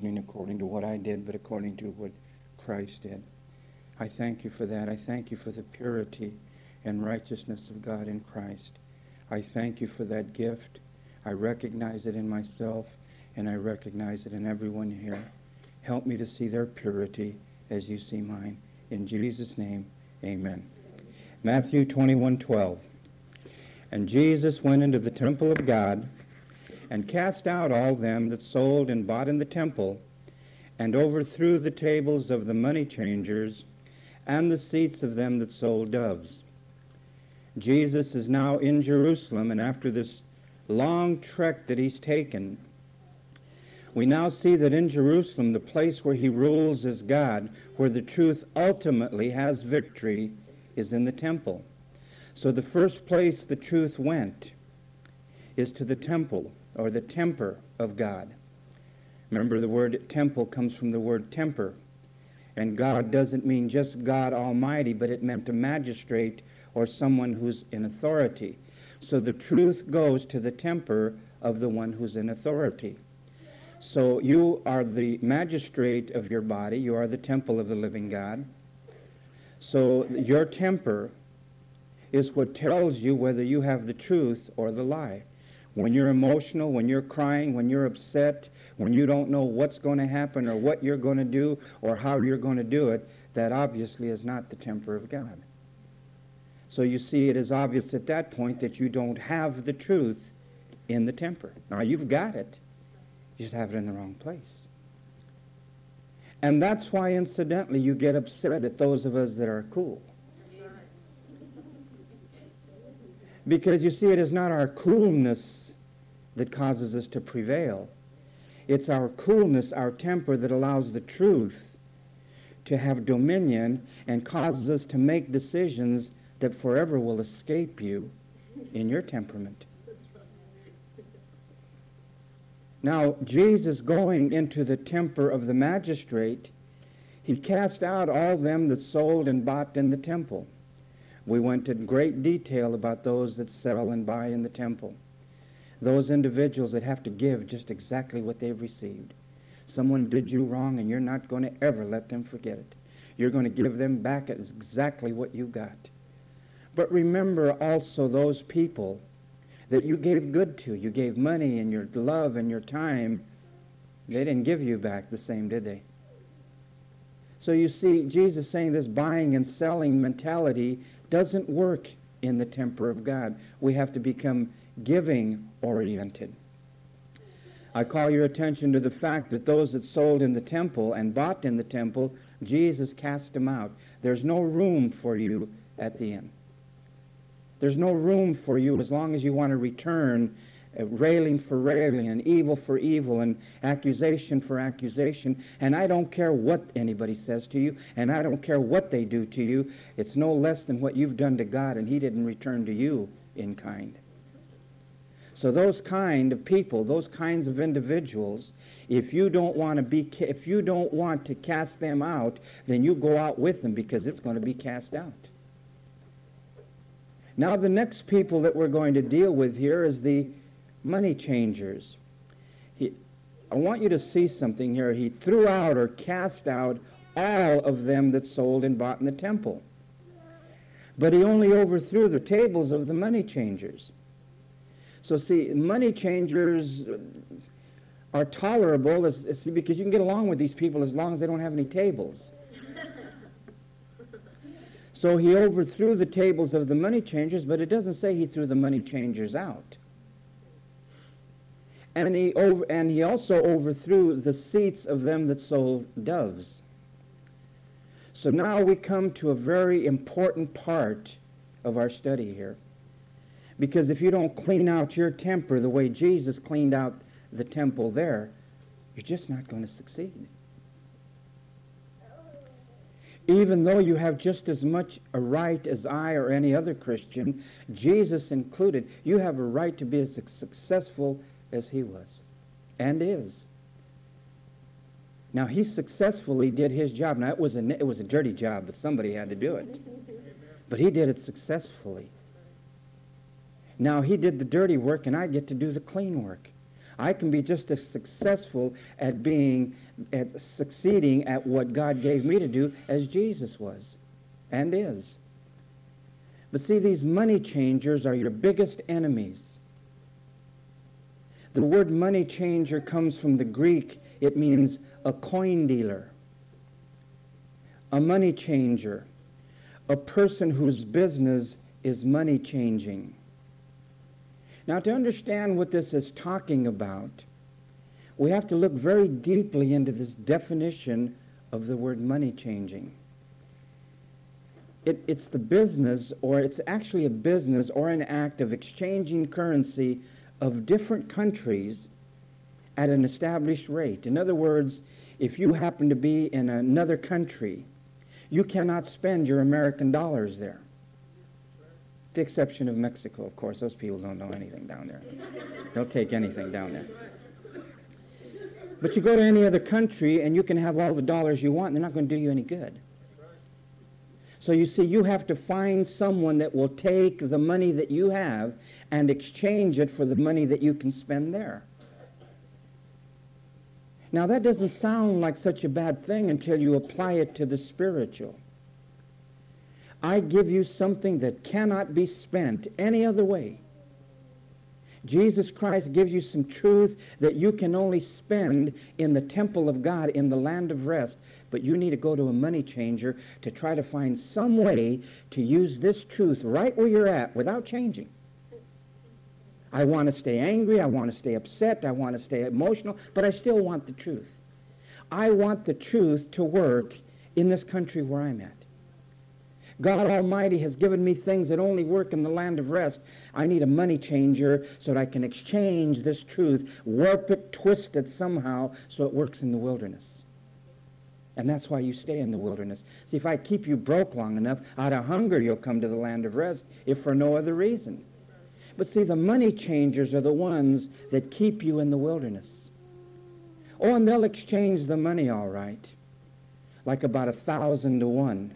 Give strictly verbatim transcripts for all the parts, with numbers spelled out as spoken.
happening according to what I did, but according to what Christ did. I thank you for that. I thank you for the purity and righteousness of God in Christ. I thank you for that gift. I recognize it in myself, and I recognize it in everyone here. Help me to see their purity as you see mine. In Jesus' name, amen. Matthew twenty-one twelve. And Jesus went into the temple of God, and cast out all them that sold and bought in the temple, and overthrew the tables of the money changers, and the seats of them that sold doves. Jesus is now in Jerusalem, and after this long trek that he's taken, we now see that in Jerusalem, the place where he rules as God, where the truth ultimately has victory, is in the temple. So the first place the truth went is to the temple, or the temper of God. Remember, the word temple comes from the word temper. And God doesn't mean just God Almighty, but it meant a magistrate or someone who's in authority. So the truth goes to the temper of the one who's in authority. So you are the magistrate of your body. You are the temple of the living God. So your temper is what tells you whether you have the truth or the lie. When you're emotional, when you're crying, when you're upset, when you don't know what's going to happen or what you're going to do or how you're going to do it, that obviously is not the temper of God. So you see, it is obvious at that point that you don't have the truth in the temper. Now, you've got it. You just have it in the wrong place. And that's why, incidentally, you get upset at those of us that are cool. Because, you see, it is not our coolness that causes us to prevail. It's our coolness, our temper, that allows the truth to have dominion and causes us to make decisions that forever will escape you in your temperament. Now, Jesus, going into the temper of the magistrate, he cast out all them that sold and bought in the temple. We went in great detail about those that sell and buy in the temple. Those individuals that have to give just exactly what they've received. Someone did you wrong, and you're not going to ever let them forget it. You're going to give them back exactly what you got. But remember also those people that you gave good to. You gave money and your love and your time. They didn't give you back the same, did they? So you see, Jesus saying this buying and selling mentality doesn't work in the temper of God. We have to become giving-oriented. I call your attention to the fact that those that sold in the temple and bought in the temple, Jesus cast them out. There's no room for you at the end. There's no room for you as long as you want to return uh, railing for railing and evil for evil and accusation for accusation. And I don't care what anybody says to you, and I don't care what they do to you. It's no less than what you've done to God, and he didn't return to you in kind. So those kind of people, those kinds of individuals, if you don't want to be, if you don't want to cast them out, then you go out with them, because it's going to be cast out. Now the next people that we're going to deal with here is the money changers. He, I want you to see something here. He threw out or cast out all of them that sold and bought in the temple. But he only overthrew the tables of the money changers. So see, money changers are tolerable as, as, because you can get along with these people as long as they don't have any tables. So he overthrew the tables of the money changers, but it doesn't say he threw the money changers out. And he, over, and he also overthrew the seats of them that sold doves. So now we come to a very important part of our study here. Because if you don't clean out your temper the way Jesus cleaned out the temple there, you're just not going to succeed. Even though you have just as much a right as I or any other Christian, Jesus included, you have a right to be as successful as he was and is. Now, he successfully did his job. Now, it was a, it was a dirty job, but somebody had to do it. But he did it successfully. Now, he did the dirty work, and I get to do the clean work. I can be just as successful at being, at succeeding at what God gave me to do as Jesus was and is. But see, these money changers are your biggest enemies. The word money changer comes from the Greek. It means a coin dealer, a money changer, a person whose business is money changing. Now, to understand what this is talking about, we have to look very deeply into this definition of the word money changing. It, it's the business, or it's actually a business or an act of exchanging currency of different countries at an established rate. In other words, if you happen to be in another country, you cannot spend your American dollars there. The exception of Mexico, of course. Those people don't know anything down there. They'll take anything down there. But you go to any other country and you can have all the dollars you want, and they're not going to do you any good. So you see, you have to find someone that will take the money that you have and exchange it for the money that you can spend there. Now, that doesn't sound like such a bad thing until you apply it to the spiritual. I give you something that cannot be spent any other way. Jesus Christ gives you some truth that you can only spend in the temple of God, in the land of rest. But you need to go to a money changer to try to find some way to use this truth right where you're at without changing. I want to stay angry, I want to stay upset, I want to stay emotional, but I still want the truth. I want the truth to work in this country where I'm at. God Almighty has given me things that only work in the land of rest. I need a money changer so that I can exchange this truth, warp it, twist it somehow so it works in the wilderness. And that's why you stay in the wilderness. See, if I keep you broke long enough, out of hunger you'll come to the land of rest, if for no other reason. But see, the money changers are the ones that keep you in the wilderness. Oh, and they'll exchange the money all right, like about a thousand to one.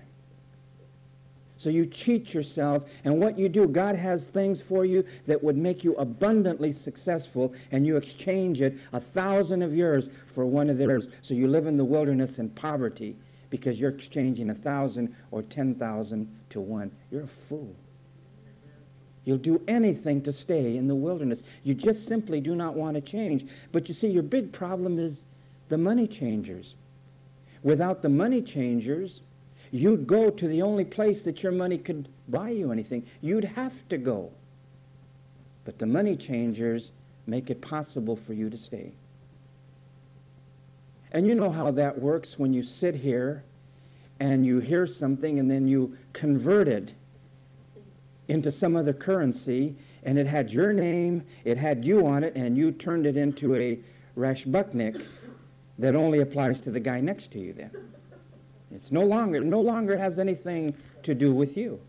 So you cheat yourself, and what you do, God has things for you that would make you abundantly successful, and you exchange it, a thousand of yours for one of theirs. So you live in the wilderness in poverty because you're exchanging a thousand or ten thousand to one. You're a fool. You'll do anything to stay in the wilderness. You just simply do not want to change. But you see, your big problem is the money changers. Without the money changers, you'd go to the only place that your money could buy you anything. You'd have to go. But the money changers make it possible for you to stay. And you know how that works when you sit here and you hear something and then you convert it into some other currency, and it had your name, it had you on it, and you turned it into a rashbutnik that only applies to the guy next to you then. It's no longer, no longer has anything to do with you.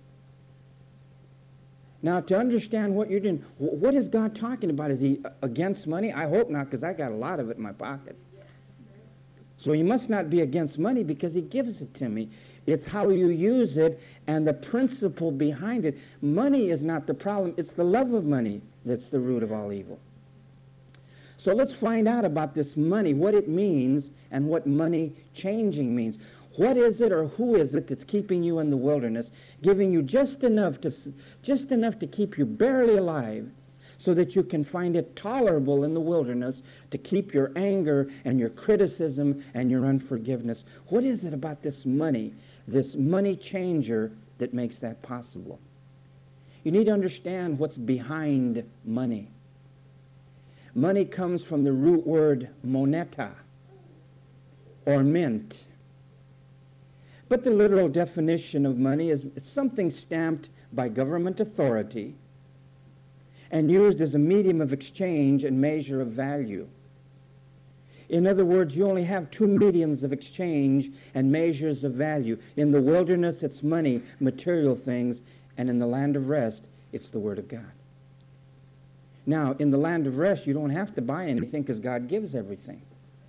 Now, to understand what you're doing, what is God talking about? Is he against money? I hope not, because I got a lot of it in my pocket. So he must not be against money because he gives it to me. It's how you use it and the principle behind it. Money is not the problem. It's the love of money that's the root of all evil. So let's find out about this money, what it means and what money changing means. What is it or who is it that's keeping you in the wilderness, giving you just enough to, just enough to keep you barely alive so that you can find it tolerable in the wilderness to keep your anger and your criticism and your unforgiveness? What is it about this money, this money changer, that makes that possible? You need to understand what's behind money. Money comes from the root word moneta, or mint. But the literal definition of money is something stamped by government authority and used as a medium of exchange and measure of value. In other words, you only have two mediums of exchange and measures of value. In the wilderness, it's money, material things, and in the land of rest, it's the Word of God. Now, in the land of rest, you don't have to buy anything because God gives everything.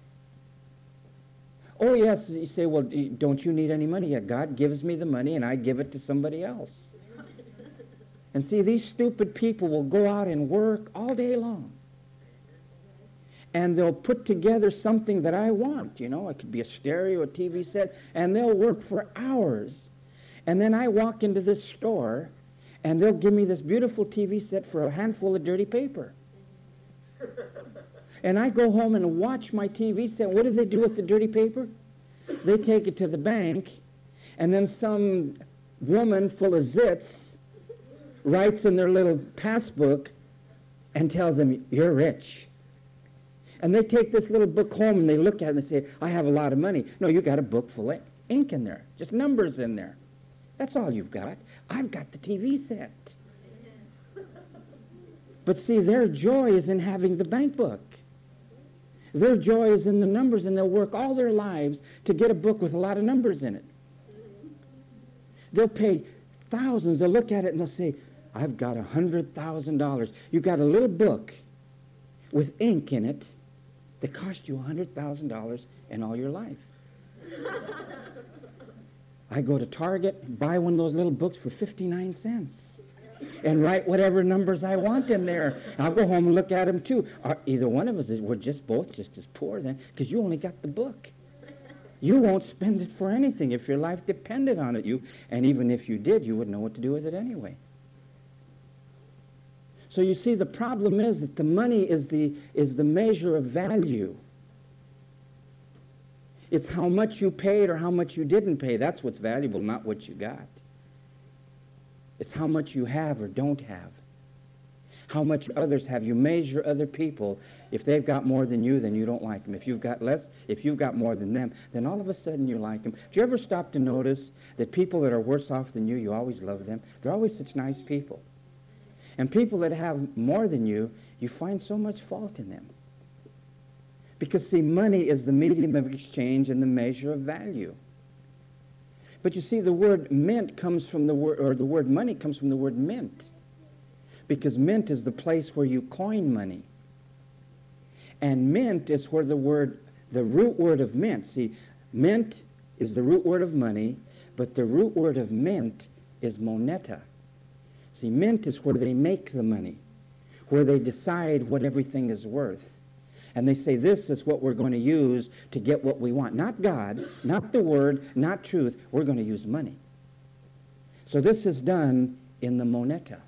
Oh, yes, you say, well, don't you need any money? Yeah, God gives me the money and I give it to somebody else. And see, these stupid people will go out and work all day long. and they'll put together something that I want. You know, it could be a stereo, a T V set, and they'll work for hours. And then I walk into this store, and they'll give me this beautiful T V set for a handful of dirty paper. And I go home and watch my T V set. What do they do with the dirty paper? They take it to the bank, and then some woman full of zits writes in their little passbook and tells them, "You're rich." And they take this little book home and they look at it and they say, "I have a lot of money." No, you got a book full of ink in there, just numbers in there. That's all you've got. I've got the T V set. But see, their joy is in having the bank book. Their joy is in the numbers, and they'll work all their lives to get a book with a lot of numbers in it. They'll pay thousands. They'll look at it and they'll say, "I've got a hundred thousand dollars." You got a little book with ink in it that cost you a hundred thousand dollars in all your life. I go to Target, buy one of those little books for fifty-nine cents. And write whatever numbers I want in there. I'll go home and look at them too. Or either one of us is, we're just both just as poor then, because you only got the book. You won't spend it for anything if your life depended on it. You, and even if you did, you wouldn't know what to do with it anyway. So you see, the problem is that the money is the, is the measure of value. It's how much you paid or how much you didn't pay. That's what's valuable, not what you got. It's how much you have or don't have. How much others have. You measure other people. If they've got more than you, then you don't like them. If you've got less, if you've got more than them, then all of a sudden you like them. Do you ever stop to notice that people that are worse off than you, you always love them? They're always such nice people. And people that have more than you, you find so much fault in them. Because, see, money is the medium of exchange and the measure of value. But you see, the word mint comes from the word, or the word money comes from the word mint. Because mint is the place where you coin money. And mint is where the word, the root word of mint, see, mint is the root word of money, but the root word of mint is moneta. See, mint is where they make the money, where they decide what everything is worth. And they say, this is what we're going to use to get what we want. Not God, not the Word, not truth. We're going to use money. So this is done in the moneta.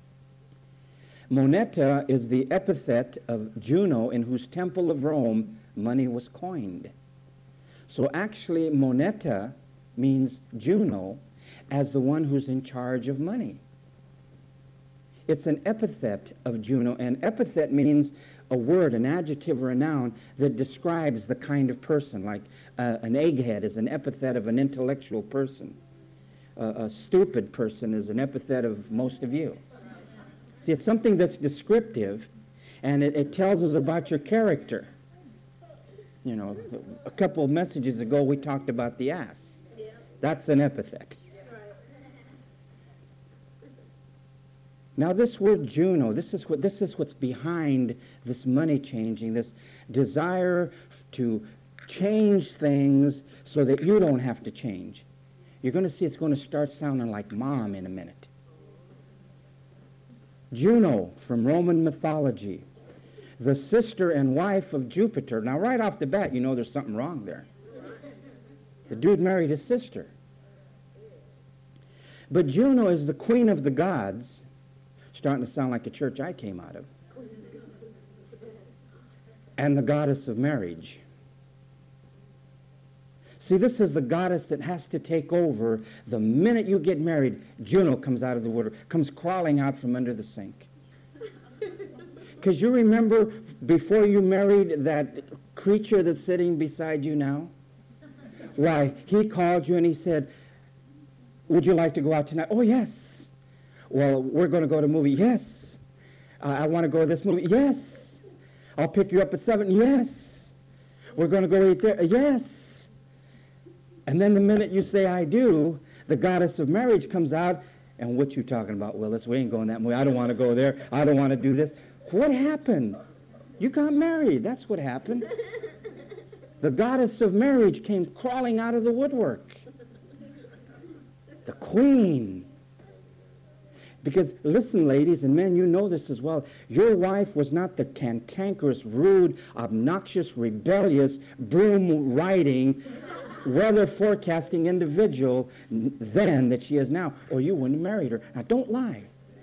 Moneta is the epithet of Juno, in whose temple of Rome money was coined. So actually, moneta means Juno as the one who's in charge of money. It's an epithet of Juno, and epithet means a word, an adjective, or a noun that describes the kind of person. Like uh, an egghead is an epithet of an intellectual person. Uh, a stupid person is an epithet of most of you. See, it's something that's descriptive, and it, it tells us about your character. You know, a couple of messages ago we talked about the ass. That's an epithet. Now this word Juno, this is what this is what's behind this money changing, this desire to change things so that you don't have to change. You're going to see it's going to start sounding like mom in a minute. Juno from Roman mythology, the sister and wife of Jupiter. Now right off the bat, you know there's something wrong there. The dude married his sister. But Juno is the queen of the gods. Starting to sound like a church I came out of. And the goddess of marriage. See, this is the goddess that has to take over the minute you get married. Juno comes out of the water, comes crawling out from under the sink. Because you remember before you married that creature that's sitting beside you now? Why, he called you and he said, "Would you like to go out tonight?" "Oh, yes." "Well, we're going to go to a movie." "Yes." Uh, "I want to go to this movie." "Yes." "I'll pick you up at seven." "Yes." "We're going to go eat there." "Yes." And then the minute you say, "I do," the goddess of marriage comes out, and what you talking about, Willis? We ain't going that movie. I don't want to go there. I don't want to do this. What happened? You got married. That's what happened. The goddess of marriage came crawling out of the woodwork. The queen. Because, listen, ladies, and men, you know this as well. Your wife was not the cantankerous, rude, obnoxious, rebellious, broom-riding, weather forecasting individual then that she is now, or you wouldn't have married her. Now, don't lie.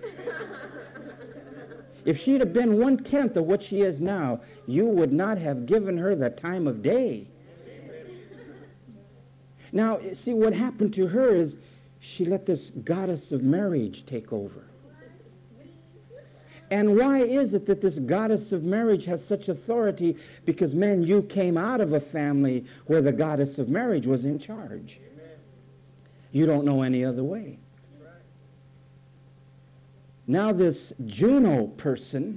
If she'd have been one-tenth of what she is now, you would not have given her the time of day. Now, see, what happened to her is she let this goddess of marriage take over. And why is it that this goddess of marriage has such authority? Because, men, you came out of a family where the goddess of marriage was in charge. You don't know any other way. Now this Juno person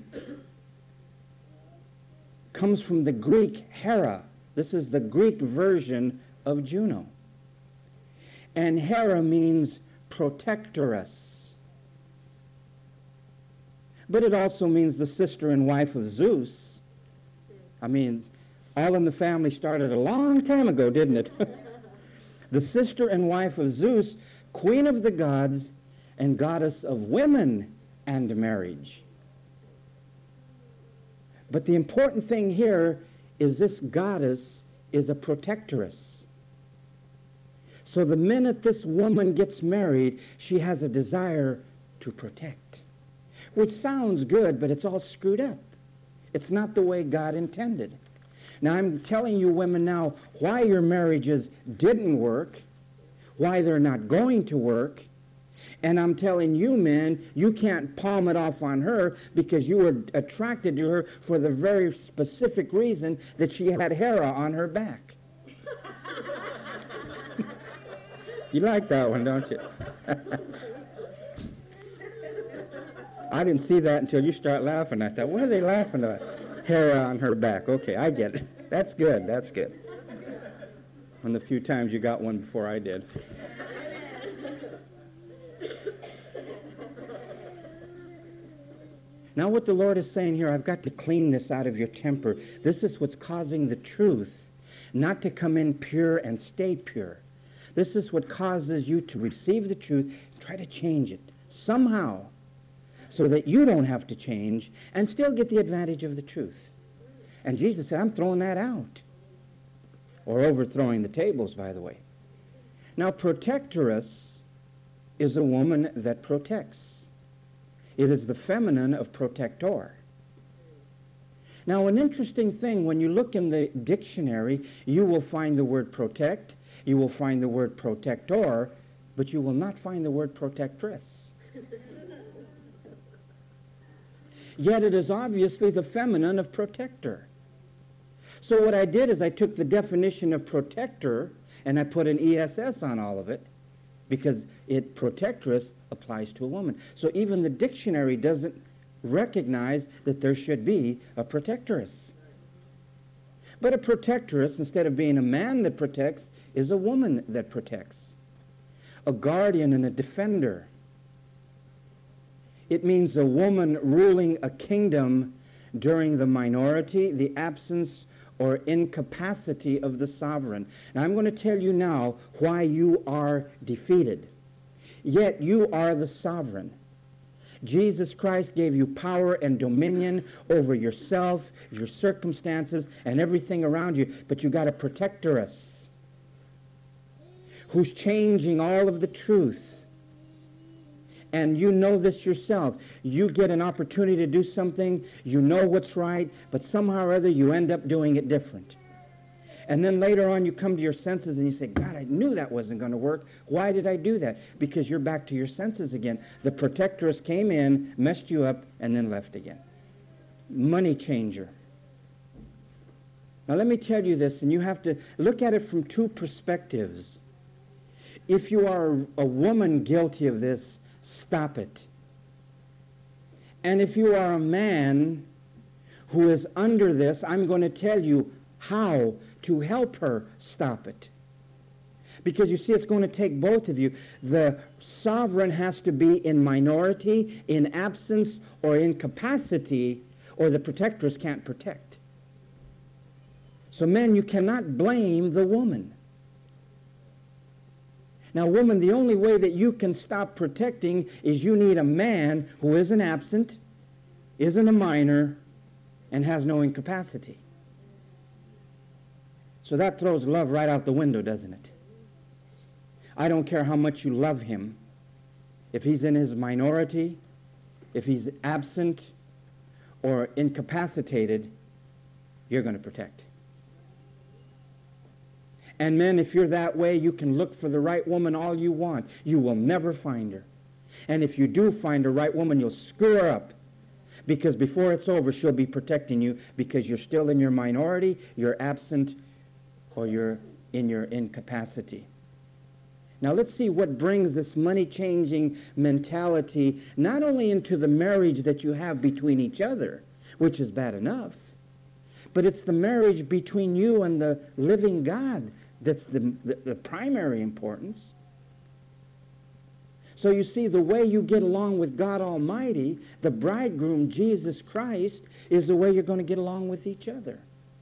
comes from the Greek Hera. This is the Greek version of Juno. And Hera means protectoress. But it also means the sister and wife of Zeus. I mean, All in the Family started a long time ago, didn't it? The sister and wife of Zeus, queen of the gods and goddess of women and marriage. But the important thing here is this goddess is a protectress. So the minute this woman gets married, she has a desire to protect. Which sounds good, but it's all screwed up. It's not the way God intended. Now, I'm telling you women now why your marriages didn't work, why they're not going to work, and I'm telling you men, you can't palm it off on her because you were attracted to her for the very specific reason that she had Hera on her back. You like that one, don't you? I didn't see that until you start laughing at that. What are they laughing at? Hera on her back. Okay, I get it. That's good, that's good. On the few times you got one before I did. Now what the Lord is saying here, I've got to clean this out of your temper. This is what's causing the truth not to come in pure and stay pure. This is what causes you to receive the truth and try to change it somehow so that you don't have to change and still get the advantage of the truth. And Jesus said, I'm throwing that out. Or overthrowing the tables, by the way. Now, protectoress is a woman that protects. It is the feminine of protector. Now, an interesting thing, when you look in the dictionary, you will find the word protect, you will find the word protector, but you will not find the word protectress. Yet it is obviously the feminine of protector. So what I did is I took the definition of protector and I put an E S S on all of it because it protectress applies to a woman. So even the dictionary doesn't recognize that there should be a protectress. But a protectress, instead of being a man that protects, is a woman that protects. A guardian and a defender. It means a woman ruling a kingdom during the minority, the absence, or incapacity of the sovereign. And I'm going to tell you now why you are defeated. Yet you are the sovereign. Jesus Christ gave you power and dominion over yourself, your circumstances, and everything around you, but you got a protectoress who's changing all of the truth. And you know this yourself. You get an opportunity to do something, you know what's right, but somehow or other you end up doing it different. And then later on you come to your senses and you say, God, I knew that wasn't going to work. Why did I do that? Because you're back to your senses again. The protectress came in, messed you up, and then left again. Money changer. Now let me tell you this, and you have to look at it from two perspectives. If you are a woman guilty of this, stop it. And if you are a man who is under this, I'm going to tell you how to help her stop it. Because you see, it's going to take both of you. The sovereign has to be in minority, in absence, or incapacity, or the protectress can't protect. So men, you cannot blame the woman. Now, woman, the only way that you can stop protecting is you need a man who isn't absent, isn't a minor, and has no incapacity. So that throws love right out the window, doesn't it? I don't care how much you love him. If he's in his minority, if he's absent or incapacitated, you're going to protect. And men, if you're that way, you can look for the right woman all you want. You will never find her. And if you do find a right woman, you'll screw her up. Because before it's over, she'll be protecting you because you're still in your minority, you're absent, or you're in your incapacity. Now let's see what brings this money-changing mentality not only into the marriage that you have between each other, which is bad enough, but it's the marriage between you and the living God that's the, the, the primary importance. So you see, the way you get along with God Almighty, the bridegroom, Jesus Christ, is the way you're going to get along with each other.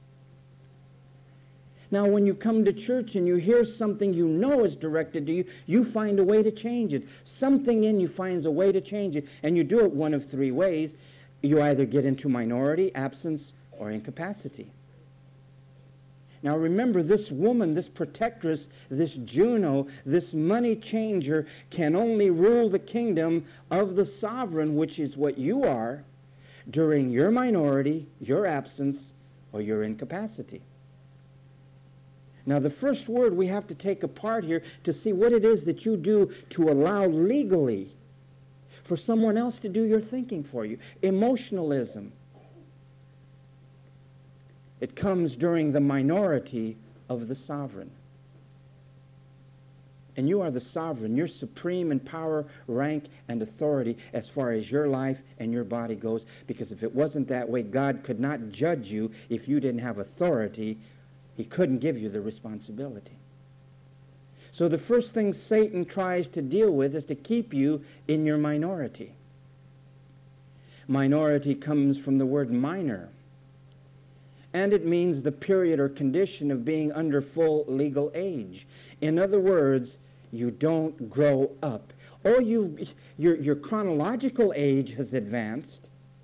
Now, when you come to church and you hear something you know is directed to you, you find a way to change it. Something in you finds a way to change it, and you do it one of three ways. You either get into minority, absence, or incapacity. Now remember, this woman, this protectress, this Juno, this money changer can only rule the kingdom of the sovereign, which is what you are, during your minority, your absence, or your incapacity. Now the first word we have to take apart here to see what it is that you do to allow legally for someone else to do your thinking for you. Emotionalism. It comes during the minority of the sovereign. And you are the sovereign. You're supreme in power, rank, and authority as far as your life and your body goes. Because if it wasn't that way, God could not judge you if you didn't have authority. He couldn't give you the responsibility. So the first thing Satan tries to deal with is to keep you in your minority. Minority comes from the word minor. And it means the period or condition of being under full legal age. In other words, you don't grow up. Or you, your, your chronological age has advanced,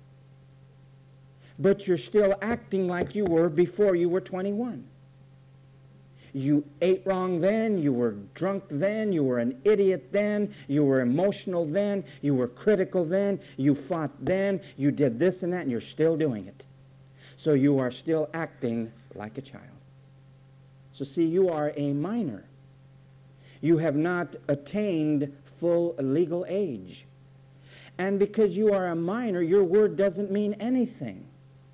but you're still acting like you were before you were twenty-one. You ate wrong then, you were drunk then, you were an idiot then, you were emotional then, you were critical then, you fought then, you did this and that, and you're still doing it. So you are still acting like a child. So see, you are a minor. You have not attained full legal age. And because you are a minor, your word doesn't mean anything.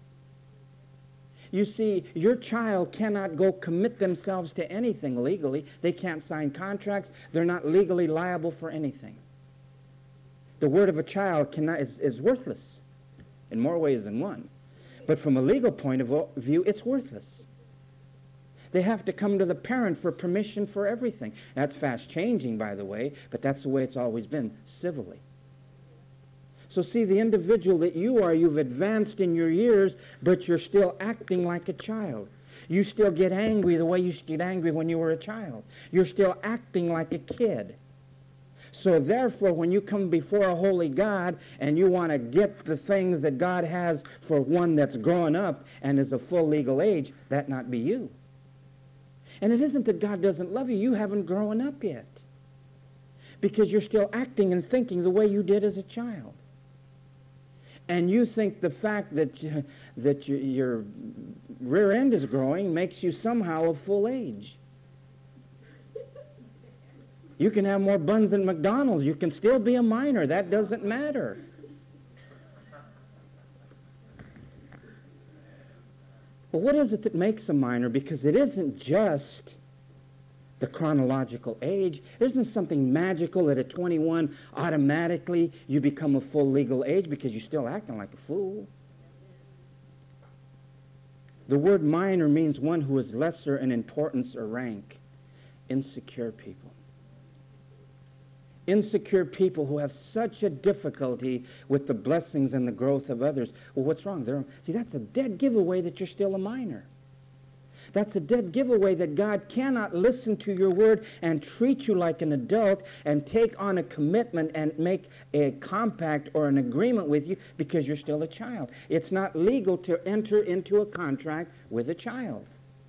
You see, your child cannot go commit themselves to anything legally. They can't sign contracts. They're not legally liable for anything. The word of a child cannot, is, is worthless in more ways than one. But from a legal point of view, it's worthless. They have to come to the parent for permission for everything. That's fast changing, by the way, but that's the way it's always been, civilly. So see, the individual that you are, you've advanced in your years, but you're still acting like a child. You still get angry the way you used to get angry when you were a child. You're still acting like a kid. So therefore, when you come before a holy God and you want to get the things that God has for one that's grown up and is of full legal age, that not be you. And it isn't that God doesn't love you. You haven't grown up yet. Because you're still acting and thinking the way you did as a child. And you think the fact that, you, that you, your rear end is growing makes you somehow of full age. You can have more buns than McDonald's. You can still be a minor. That doesn't matter. Well, what is it that makes a minor? Because it isn't just the chronological age. It isn't something magical that at twenty-one automatically you become a full legal age because you're still acting like a fool. The word minor means one who is lesser in importance or rank. Insecure people. Insecure people who have such a difficulty with the blessings and the growth of others. Well, what's wrong? They're, see, that's a dead giveaway that you're still a minor. That's a dead giveaway that God cannot listen to your word and treat you like an adult and take on a commitment and make a compact or an agreement with you because you're still a child. It's not legal to enter into a contract with a child.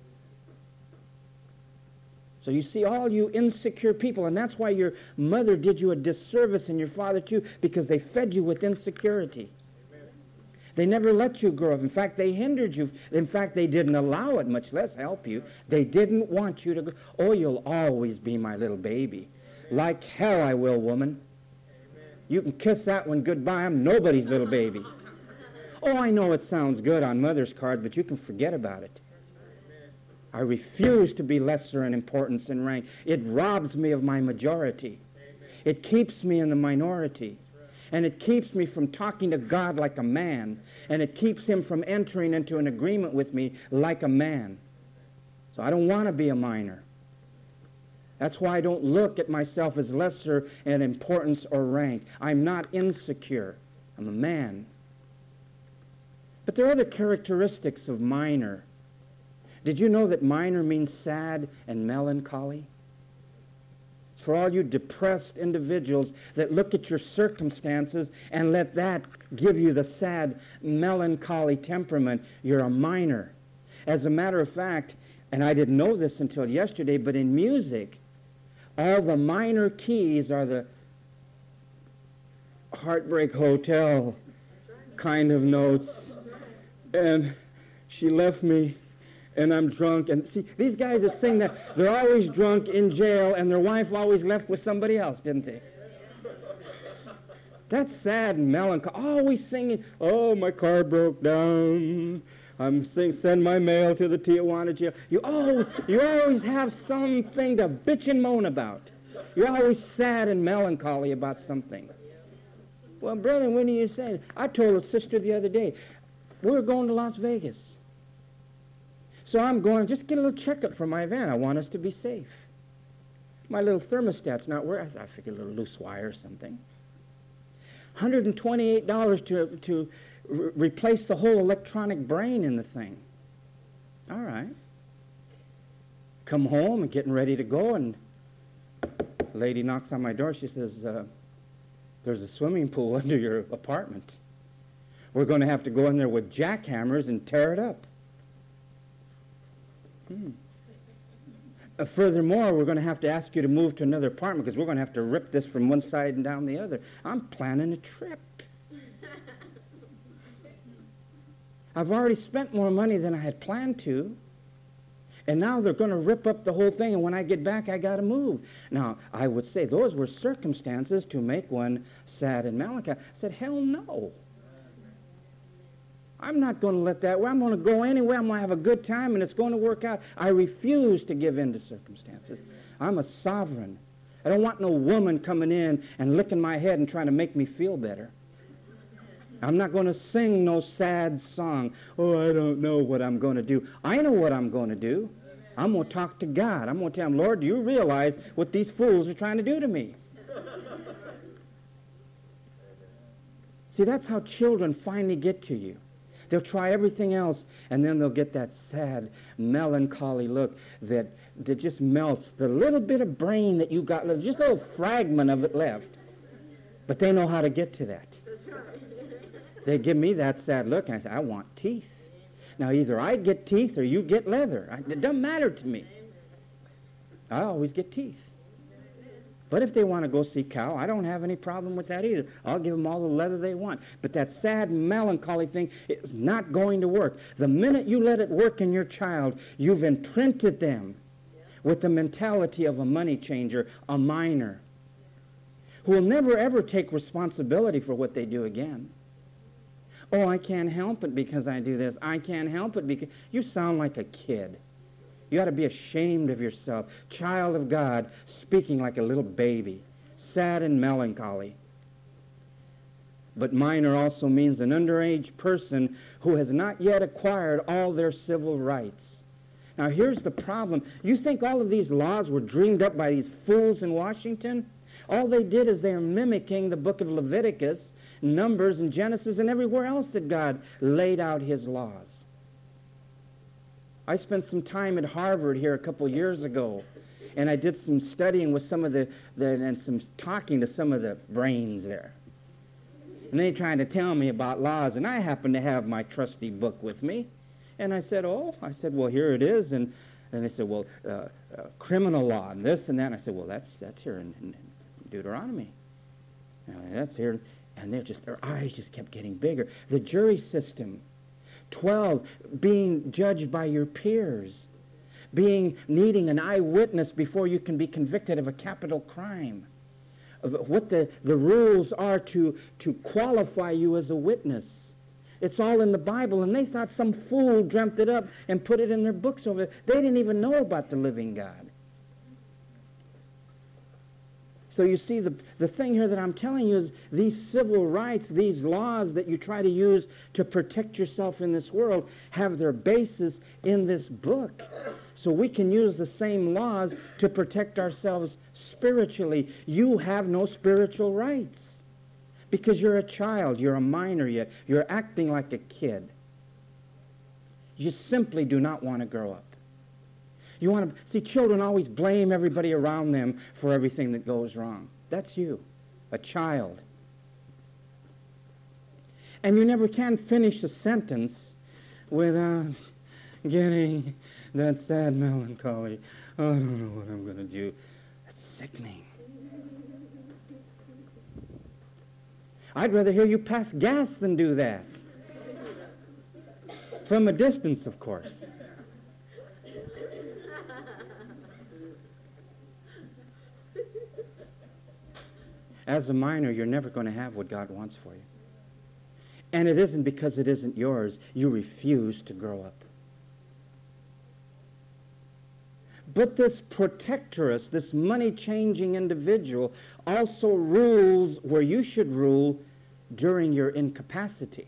So you see, all you insecure people, and that's why your mother did you a disservice and your father too, because they fed you with insecurity. They never let you grow up. In fact, they hindered you. In fact, they didn't allow it, much less help you. They didn't want you to go, oh, you'll always be my little baby. Amen. Like hell I will, woman. Amen. You can kiss that one goodbye. I'm nobody's little baby. Oh, I know it sounds good on mother's card, but you can forget about it. Amen. I refuse to be lesser in importance and rank. It robs me of my majority. Amen. It keeps me in the minority. And it keeps me from talking to God like a man. And it keeps him from entering into an agreement with me like a man. So I don't want to be a minor. That's why I don't look at myself as lesser in importance or rank. I'm not insecure. I'm a man. But there are other characteristics of minor. Did you know that minor means sad and melancholy? For all you depressed individuals that look at your circumstances and let that give you the sad, melancholy temperament, you're a minor. As a matter of fact, and I didn't know this until yesterday, but in music, all the minor keys are the Heartbreak Hotel kind of notes. And she left me, and I'm drunk. And see, these guys that sing that, they're always drunk in jail, and their wife always left with somebody else, didn't they? That's sad and melancholy. Always singing, oh, my car broke down. I'm sing, send my mail to the Tijuana jail. You, oh, you always have something to bitch and moan about. You're always sad and melancholy about something. Well, brother, when do you say it? I told a sister the other day, we're going to Las Vegas. So I'm going, just get a little checkup for my van. I want us to be safe. My little thermostat's not working. I figured a little loose wire or something. one hundred twenty-eight dollars to, to re- replace the whole electronic brain in the thing. All right. Come home and getting ready to go, and a lady knocks on my door. She says, uh, there's a swimming pool under your apartment. We're going to have to go in there with jackhammers and tear it up. Hmm. Uh, furthermore, we're going to have to ask you to move to another apartment because we're going to have to rip this from one side and down the other. I'm planning a trip. I've already spent more money than I had planned to. And now they're going to rip up the whole thing, and when I get back, I got to move. Now, I would say those were circumstances to make one sad and melancholy. I said, hell no. I'm not going to let that, I'm going to go anyway, I'm going to have a good time, and it's going to work out. I refuse to give in to circumstances. I'm a sovereign. I don't want no woman coming in and licking my head and trying to make me feel better. I'm not going to sing no sad song. Oh, I don't know what I'm going to do. I know what I'm going to do. I'm going to talk to God. I'm going to tell him, Lord, do you realize what these fools are trying to do to me? See, that's how children finally get to you. They'll try everything else, and then they'll get that sad, melancholy look that, that just melts the little bit of brain that you got, just a little fragment of it left. But they know how to get to that. They give me that sad look, and I say, I want teeth. Now, either I get teeth or you get leather. I, it doesn't matter to me. I always get teeth. But if they want to go see cow, I don't have any problem with that either. I'll give them all the leather they want. But that sad, melancholy thing is not going to work. The minute you let it work in your child, you've imprinted them with the mentality of a money changer, a miner, who will never, ever take responsibility for what they do again. Oh, I can't help it because I do this. I can't help it because... You sound like a kid. You ought to be ashamed of yourself. Child of God, speaking like a little baby, sad and melancholy. But minor also means an underage person who has not yet acquired all their civil rights. Now, here's the problem. You think all of these laws were dreamed up by these fools in Washington? All they did is they're mimicking the book of Leviticus, Numbers, and Genesis, and everywhere else that God laid out his laws. I spent some time at Harvard here a couple years ago, and I did some studying with some of the, the and some talking to some of the brains there. And they tried to tell me about laws, and I happened to have my trusty book with me. And I said, oh, I said, well, here it is. And then they said, well, uh, uh, criminal law and this and that. And I said, well, that's that's here in, in Deuteronomy. And that's here. And they're just, their eyes just kept getting bigger. The jury system. twelve, being judged by your peers. Being, needing an eyewitness before you can be convicted of a capital crime. What the, the rules are to, to qualify you as a witness. It's all in the Bible, and they thought some fool dreamt it up and put it in their books over there. They didn't even know about the living God. So you see, the, the thing here that I'm telling you is these civil rights, these laws that you try to use to protect yourself in this world have their basis in this book. So we can use the same laws to protect ourselves spiritually. You have no spiritual rights because you're a child, you're a minor yet, you're acting like a kid. You simply do not want to grow up. You want to see, children always blame everybody around them for everything that goes wrong. That's you, a child. And you never can finish a sentence without getting that sad melancholy. Oh, I don't know what I'm going to do. That's sickening. I'd rather hear you pass gas than do that. From a distance, of course. As a minor, you're never going to have what God wants for you. And it isn't because it isn't yours. You refuse to grow up. But this protectoress, this money-changing individual, also rules where you should rule during your incapacity.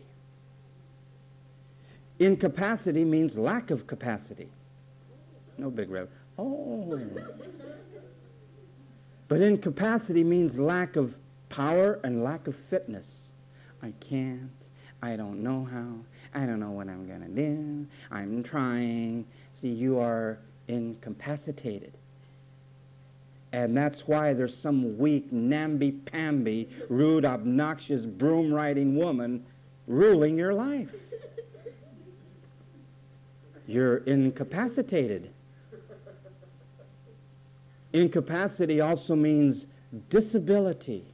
Incapacity means lack of capacity. No big rev. Oh. But incapacity means lack of power and lack of fitness. I can't. I don't know how. I don't know what I'm going to do. I'm trying. See, you are incapacitated. And that's why there's some weak, namby-pamby, rude, obnoxious, broom-riding woman ruling your life. You're incapacitated. Incapacity also means disability.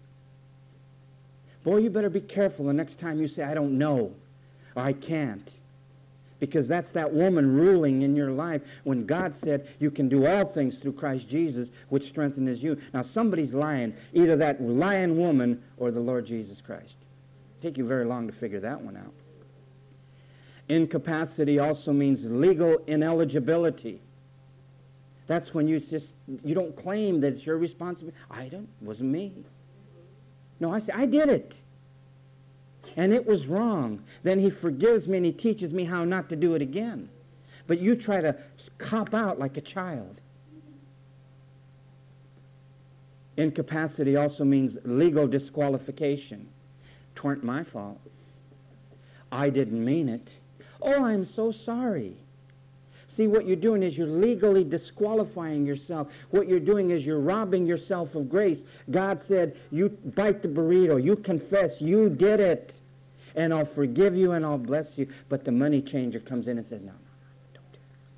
Boy, you better be careful the next time you say, I don't know, or I can't. Because that's that woman ruling in your life when God said you can do all things through Christ Jesus, which strengthens you. Now, somebody's lying, either that lying woman or the Lord Jesus Christ. It'll take you very long to figure that one out. Incapacity also means legal ineligibility. That's when you just, you don't claim that it's your responsibility. I don't, it wasn't me. No, I say, I did it. And it was wrong. Then he forgives me and he teaches me how not to do it again. But you try to cop out like a child. Incapacity also means legal disqualification. Tweren't my fault. I didn't mean it. Oh, I'm so sorry. See, what you're doing is you're legally disqualifying yourself. What you're doing is you're robbing yourself of grace. God said, you bite the burrito, you confess, you did it, and I'll forgive you and I'll bless you. But the money changer comes in and says, no, no, no, don't do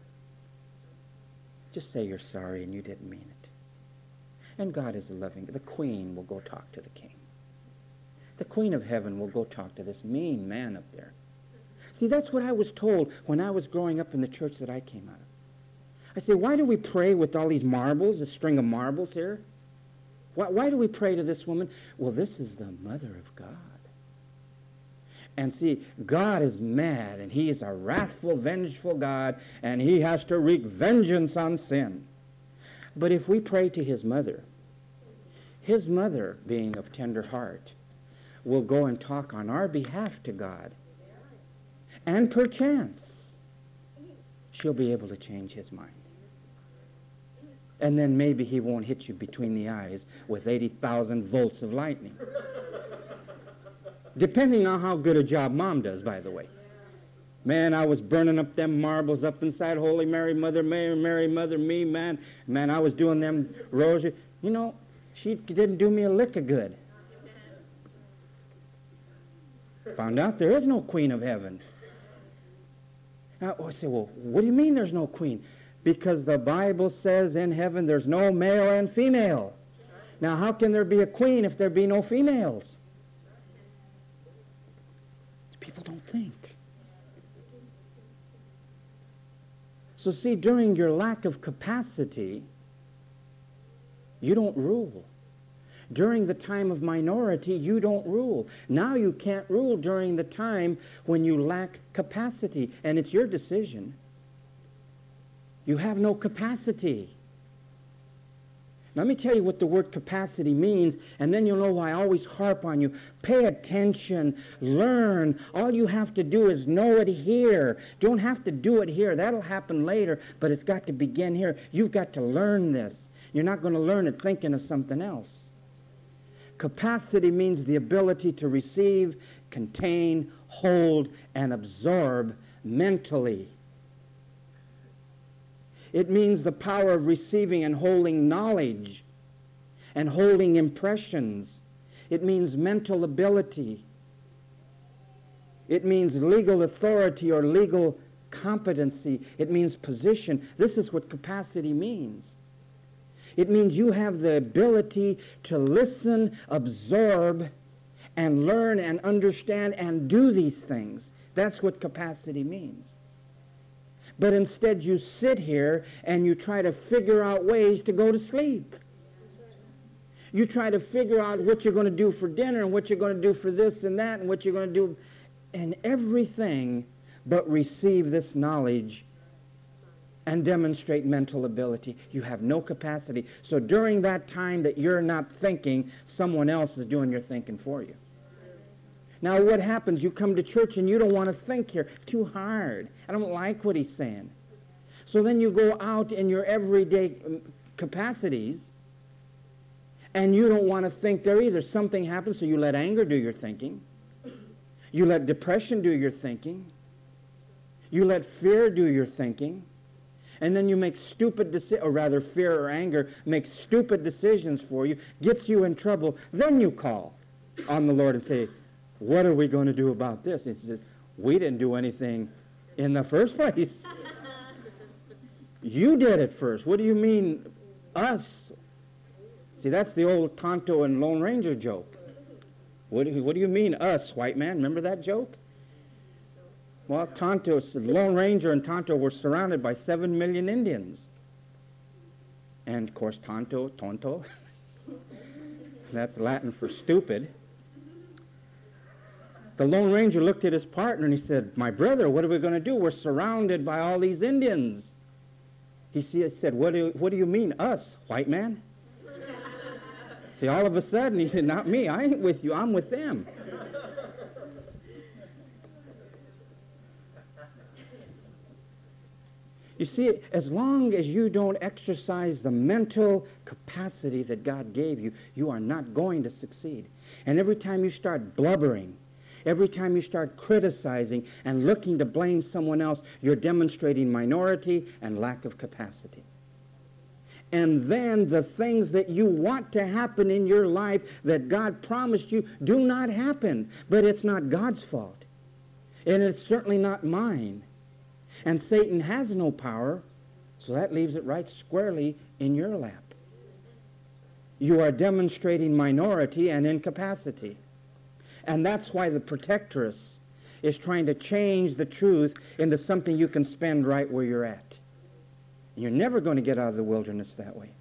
that. Just say you're sorry and you didn't mean it. And God is loving. The queen will go talk to the king. The queen of heaven will go talk to this mean man up there. See, that's what I was told when I was growing up in the church that I came out of. I say, why do we pray with all these marbles, a string of marbles here? Why, why do we pray to this woman? Well, this is the mother of God. And see, God is mad, and he is a wrathful, vengeful God, and he has to wreak vengeance on sin. But if we pray to his mother, his mother, being of tender heart, will go and talk on our behalf to God. And perchance, she'll be able to change his mind. And then maybe he won't hit you between the eyes with eighty thousand volts of lightning. Depending on how good a job mom does, by the way. Man, I was burning up them marbles up inside Holy Mary, Mother Mary, Mary, Mother me, man. Man, I was doing them rosary. You know, she didn't do me a lick of good. Found out there is no queen of heaven. Now, I say, well, what do you mean there's no queen? Because the Bible says in heaven there's no male and female. Now, how can there be a queen if there be no females? People don't think. So see, during your lack of capacity, you don't rule. During the time of minority, you don't rule. Now you can't rule during the time when you lack capacity, and it's your decision. You have no capacity. Let me tell you what the word capacity means, and then you'll know why I always harp on you. Pay attention. Learn. All you have to do is know it here. You don't have to do it here. That'll happen later, but it's got to begin here. You've got to learn this. You're not going to learn it thinking of something else. Capacity means the ability to receive, contain, hold, and absorb mentally. It means the power of receiving and holding knowledge and holding impressions. It means mental ability. It means legal authority or legal competency. It means position. This is what capacity means. It means you have the ability to listen, absorb, and learn and understand and do these things. That's what capacity means. But instead you sit here and you try to figure out ways to go to sleep. You try to figure out what you're going to do for dinner and what you're going to do for this and that and what you're going to do and everything but receive this knowledge and demonstrate mental ability. You have no capacity. So during that time that you're not thinking, someone else is doing your thinking for you. Now what happens? You come to church and you don't want to think here. Too hard. I don't like what he's saying. So then you go out in your everyday capacities and you don't want to think there either. Something happens, so you let anger do your thinking. You let depression do your thinking. You let fear do your thinking. And then you make stupid decisions, or rather fear or anger makes stupid decisions for you, gets you in trouble. Then you call on the Lord and say, what are we going to do about this? And he says, we didn't do anything in the first place. You did it first. What do you mean, us? See, that's the old Tonto and Lone Ranger joke. What do you, what do you mean, us, white man? Remember that joke? Well, Tonto, the Lone Ranger and Tonto were surrounded by seven million Indians. And, of course, Tonto, Tonto, that's Latin for stupid. The Lone Ranger looked at his partner and he said, my brother, what are we going to do? We're surrounded by all these Indians. He said, what do, what do you mean, us, white man? See, all of a sudden, he said, not me. I ain't with you. I'm with them. You see, as long as you don't exercise the mental capacity that God gave you, you are not going to succeed. And every time you start blubbering, every time you start criticizing and looking to blame someone else, you're demonstrating minority and lack of capacity. And then the things that you want to happen in your life that God promised you do not happen. But it's not God's fault. And it's certainly not mine. And Satan has no power, so that leaves it right squarely in your lap. You are demonstrating minority and incapacity. And that's why the protectress is trying to change the truth into something you can spend right where you're at. You're never going to get out of the wilderness that way.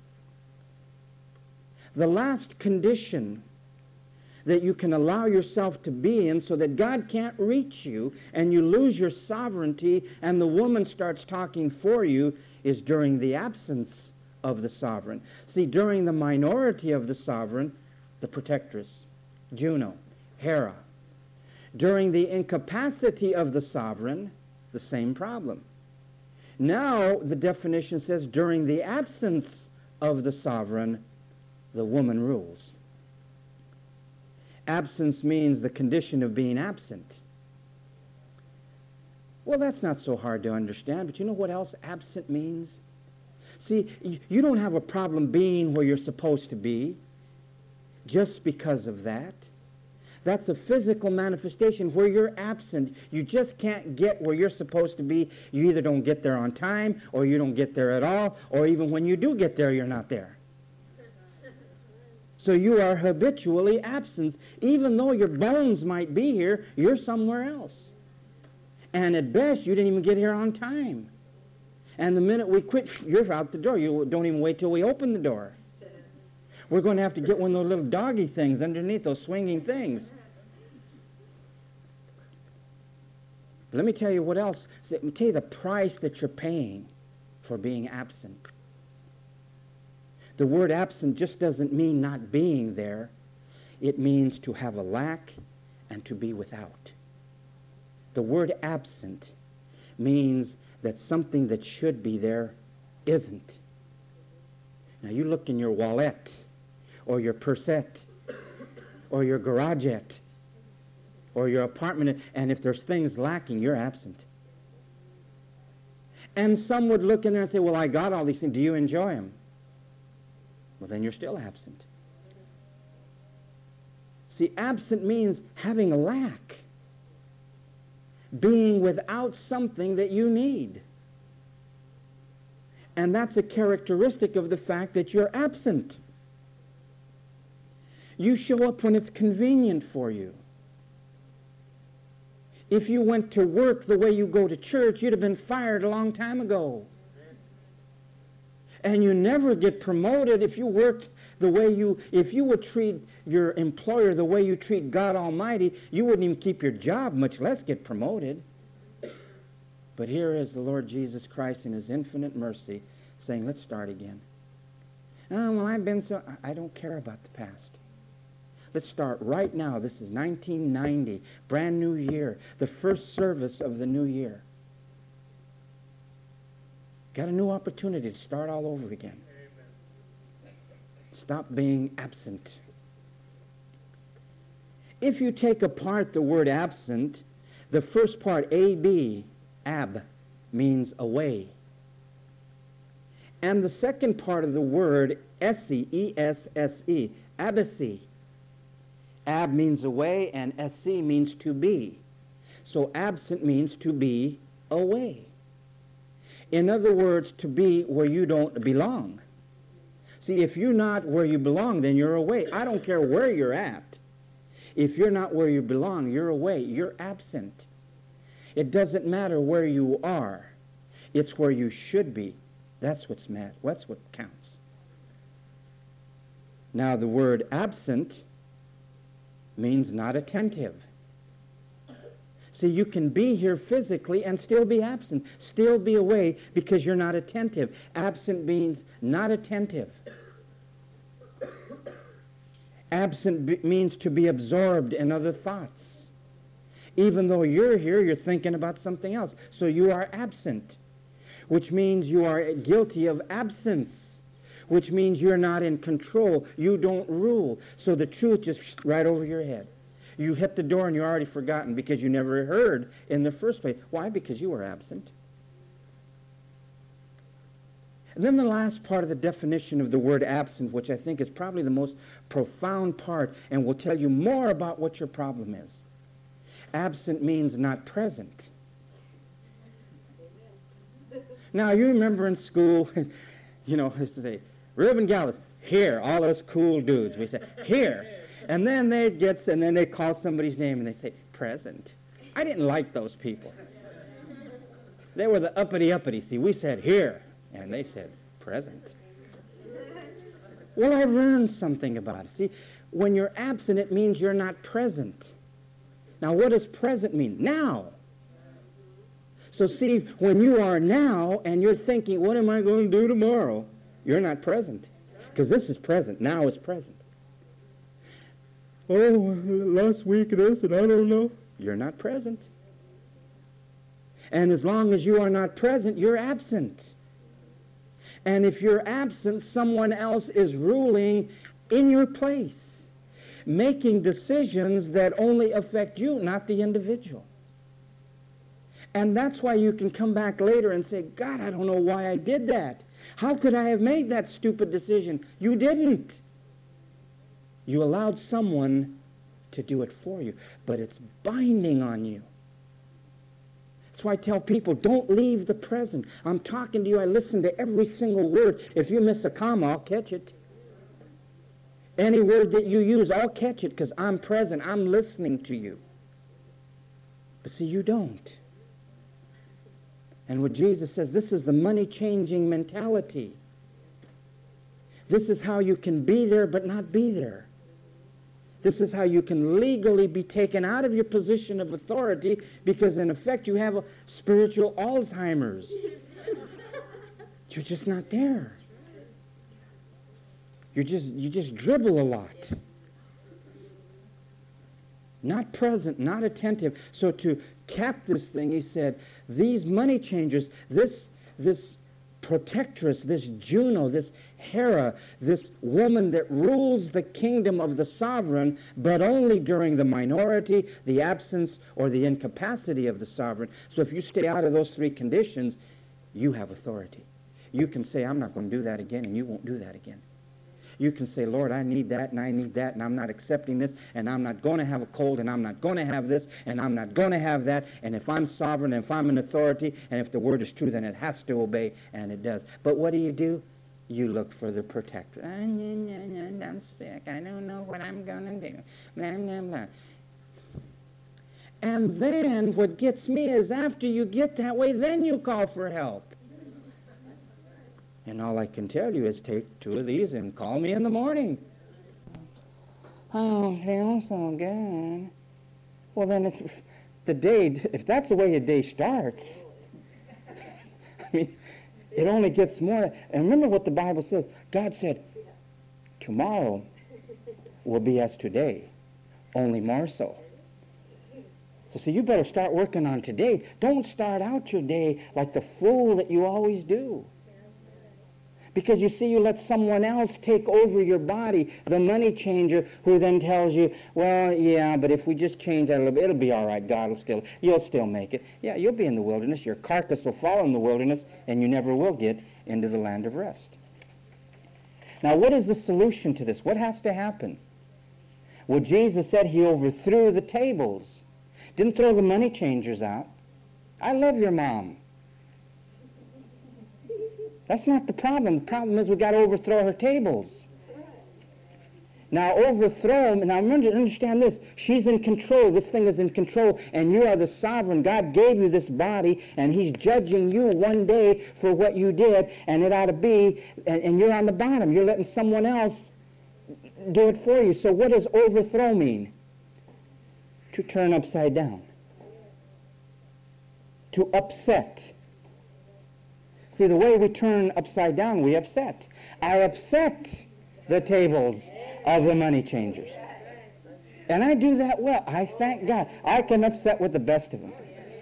The last condition that you can allow yourself to be in so that God can't reach you and you lose your sovereignty and the woman starts talking for you is during the absence of the sovereign. See, during the minority of the sovereign, the protectress, Juno, Hera. During the incapacity of the sovereign, the same problem. Now, the definition says, during the absence of the sovereign, the woman rules. Absence means the condition of being absent. Well, that's not so hard to understand, but you know what else absent means? See, you don't have a problem being where you're supposed to be just because of that. That's a physical manifestation where you're absent. You just can't get where you're supposed to be. You either don't get there on time, or you don't get there at all, or even when you do get there, you're not there. So you are habitually absent. Even though your bones might be here, you're somewhere else. And at best, you didn't even get here on time. And the minute we quit, you're out the door. You don't even wait till we open the door. We're going to have to get one of those little doggy things underneath, those swinging things. Let me tell you what else. Let me tell you the price that you're paying for being absent. The word absent just doesn't mean not being there. It means to have a lack and to be without. The word absent means that something that should be there isn't. Now you look in your wallet, or your pursette, or your garagette, or your apartment, and if there's things lacking, you're absent. And some would look in there and say, well, I got all these things. Do you enjoy them? Well, then you're still absent. See, absent means having a lack, being without something that you need. And that's a characteristic of the fact that you're absent. You show up when it's convenient for you. If you went to work the way you go to church, you'd have been fired a long time ago. And you never get promoted if you worked the way you, if you would treat your employer the way you treat God Almighty, you wouldn't even keep your job, much less get promoted. But here is the Lord Jesus Christ in his infinite mercy saying, let's start again. Oh, well, I've been so, I don't care about the past. Let's start right now. This is nineteen ninety, brand new year, the first service of the new year. Got a new opportunity to start all over again. Amen. Stop being absent. If you take apart the word absent, the first part, A B, ab, means away. And the second part of the word, esse, E S S E, abesse. Ab means away, and esse means to be. So absent means to be away. In other words, to be where you don't belong. See, if you're not where you belong, then you're away. I don't care where you're at. If you're not where you belong, you're away. You're absent. It doesn't matter where you are. It's where you should be. That's what's mad. That's what counts. Now, the word absent means not attentive. See, you can be here physically and still be absent, still be away because you're not attentive. Absent means not attentive. Absent be- means to be absorbed in other thoughts. Even though you're here, you're thinking about something else. So you are absent, which means you are guilty of absence, which means you're not in control. You don't rule. So the truth just right over your head. You hit the door and you're already forgotten because you never heard in the first place. Why? Because you were absent. And then the last part of the definition of the word absent, which I think is probably the most profound part and will tell you more about what your problem is. Absent means not present. Now, you remember in school, you know, used to say, Reuben Gallis, here, all those cool dudes. We say, here. And then they'd get, and then they'd call somebody's name and they'd say, present. I didn't like those people. They were the uppity-uppity. See, we said, here. And they said, present. Well, I learned something about it. See, when you're absent, it means you're not present. Now, what does present mean? Now. So see, when you are now and you're thinking, what am I going to do tomorrow? You're not present. Because this is present. Now is present. Oh, last week this, and I don't know. You're not present. And as long as you are not present, you're absent. And if you're absent, someone else is ruling in your place, making decisions that only affect you, not the individual. And that's why you can come back later and say, God, I don't know why I did that. How could I have made that stupid decision? You didn't. You allowed someone to do it for you, but it's binding on you. That's why I tell people, don't leave the present. I'm talking to you. I listen to every single word. If you miss a comma, I'll catch it. Any word that you use, I'll catch it because I'm present. I'm listening to you. But see, you don't. And what Jesus says, this is the money-changing mentality. This is how you can be there but not be there. This is how you can legally be taken out of your position of authority because, in effect, you have a spiritual Alzheimer's. You're just not there. You just, you just dribble a lot. Not present, not attentive. So to cap this thing, he said, these money changers, this, this protectress, this Juno, this Hera, this woman that rules the kingdom of the sovereign, but only during the minority, the absence, or the incapacity of the sovereign. So if you stay out of those three conditions, you have authority. You can say, I'm not going to do that again, and you won't do that again. You can say, Lord, I need that, and I need that, and I'm not accepting this, and I'm not going to have a cold, and I'm not going to have this, and I'm not going to have that, and if I'm sovereign, and if I'm an authority, and if the word is true, then it has to obey, and it does. But what do you do? You look for the protector. I'm sick. I don't know what I'm going to do. Blah, blah, blah. And then what gets me is after you get that way, then you call for help. And all I can tell you is take two of these and call me in the morning. Oh, feels so good. Well, then if the day, if that's the way your day starts, I mean, it only gets more. And remember what the Bible says. God said, tomorrow will be as today, only more so. So see, you better start working on today. Don't start out your day like the fool that you always do. Because you see, you let someone else take over your body, the money changer, who then tells you, well, yeah, but if we just change that a little bit, it'll be all right. God will still, you'll still make it. Yeah, you'll be in the wilderness. Your carcass will fall in the wilderness, and you never will get into the land of rest. Now, what is the solution to this? What has to happen? Well, Jesus said he overthrew the tables. Didn't throw the money changers out. I love your mom. That's not the problem. The problem is we got to overthrow her tables. Now, overthrow them. Now, remember, understand this. She's in control. This thing is in control, and you are the sovereign. God gave you this body, and he's judging you one day for what you did, and it ought to be, and, and you're on the bottom. You're letting someone else do it for you. So what does overthrow mean? To turn upside down. To upset. See, the way we turn upside down, we upset. I upset the tables of the money changers. And I do that well. I thank God. I can upset with the best of them.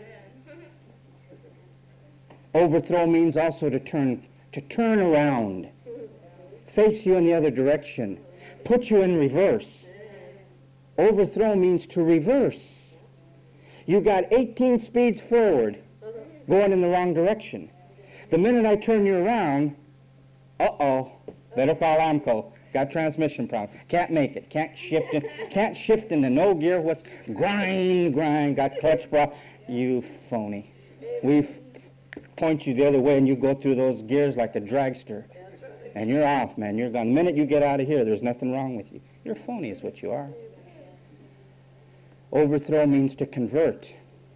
Overthrow means also to turn, to turn around, face you in the other direction, put you in reverse. Overthrow means to reverse. You got eighteen speeds forward, going in the wrong direction. The minute I turn you around, uh-oh, better call AMCO. Got transmission problem. Can't make it. Can't shift in. Can't shift into no gear. What's grind, grind. Got clutch problem. You phony. We f- point you the other way, and you go through those gears like a dragster, and you're off, man. You're gone. The minute you get out of here, there's nothing wrong with you. You're phony, is what you are. Overthrow means to convert.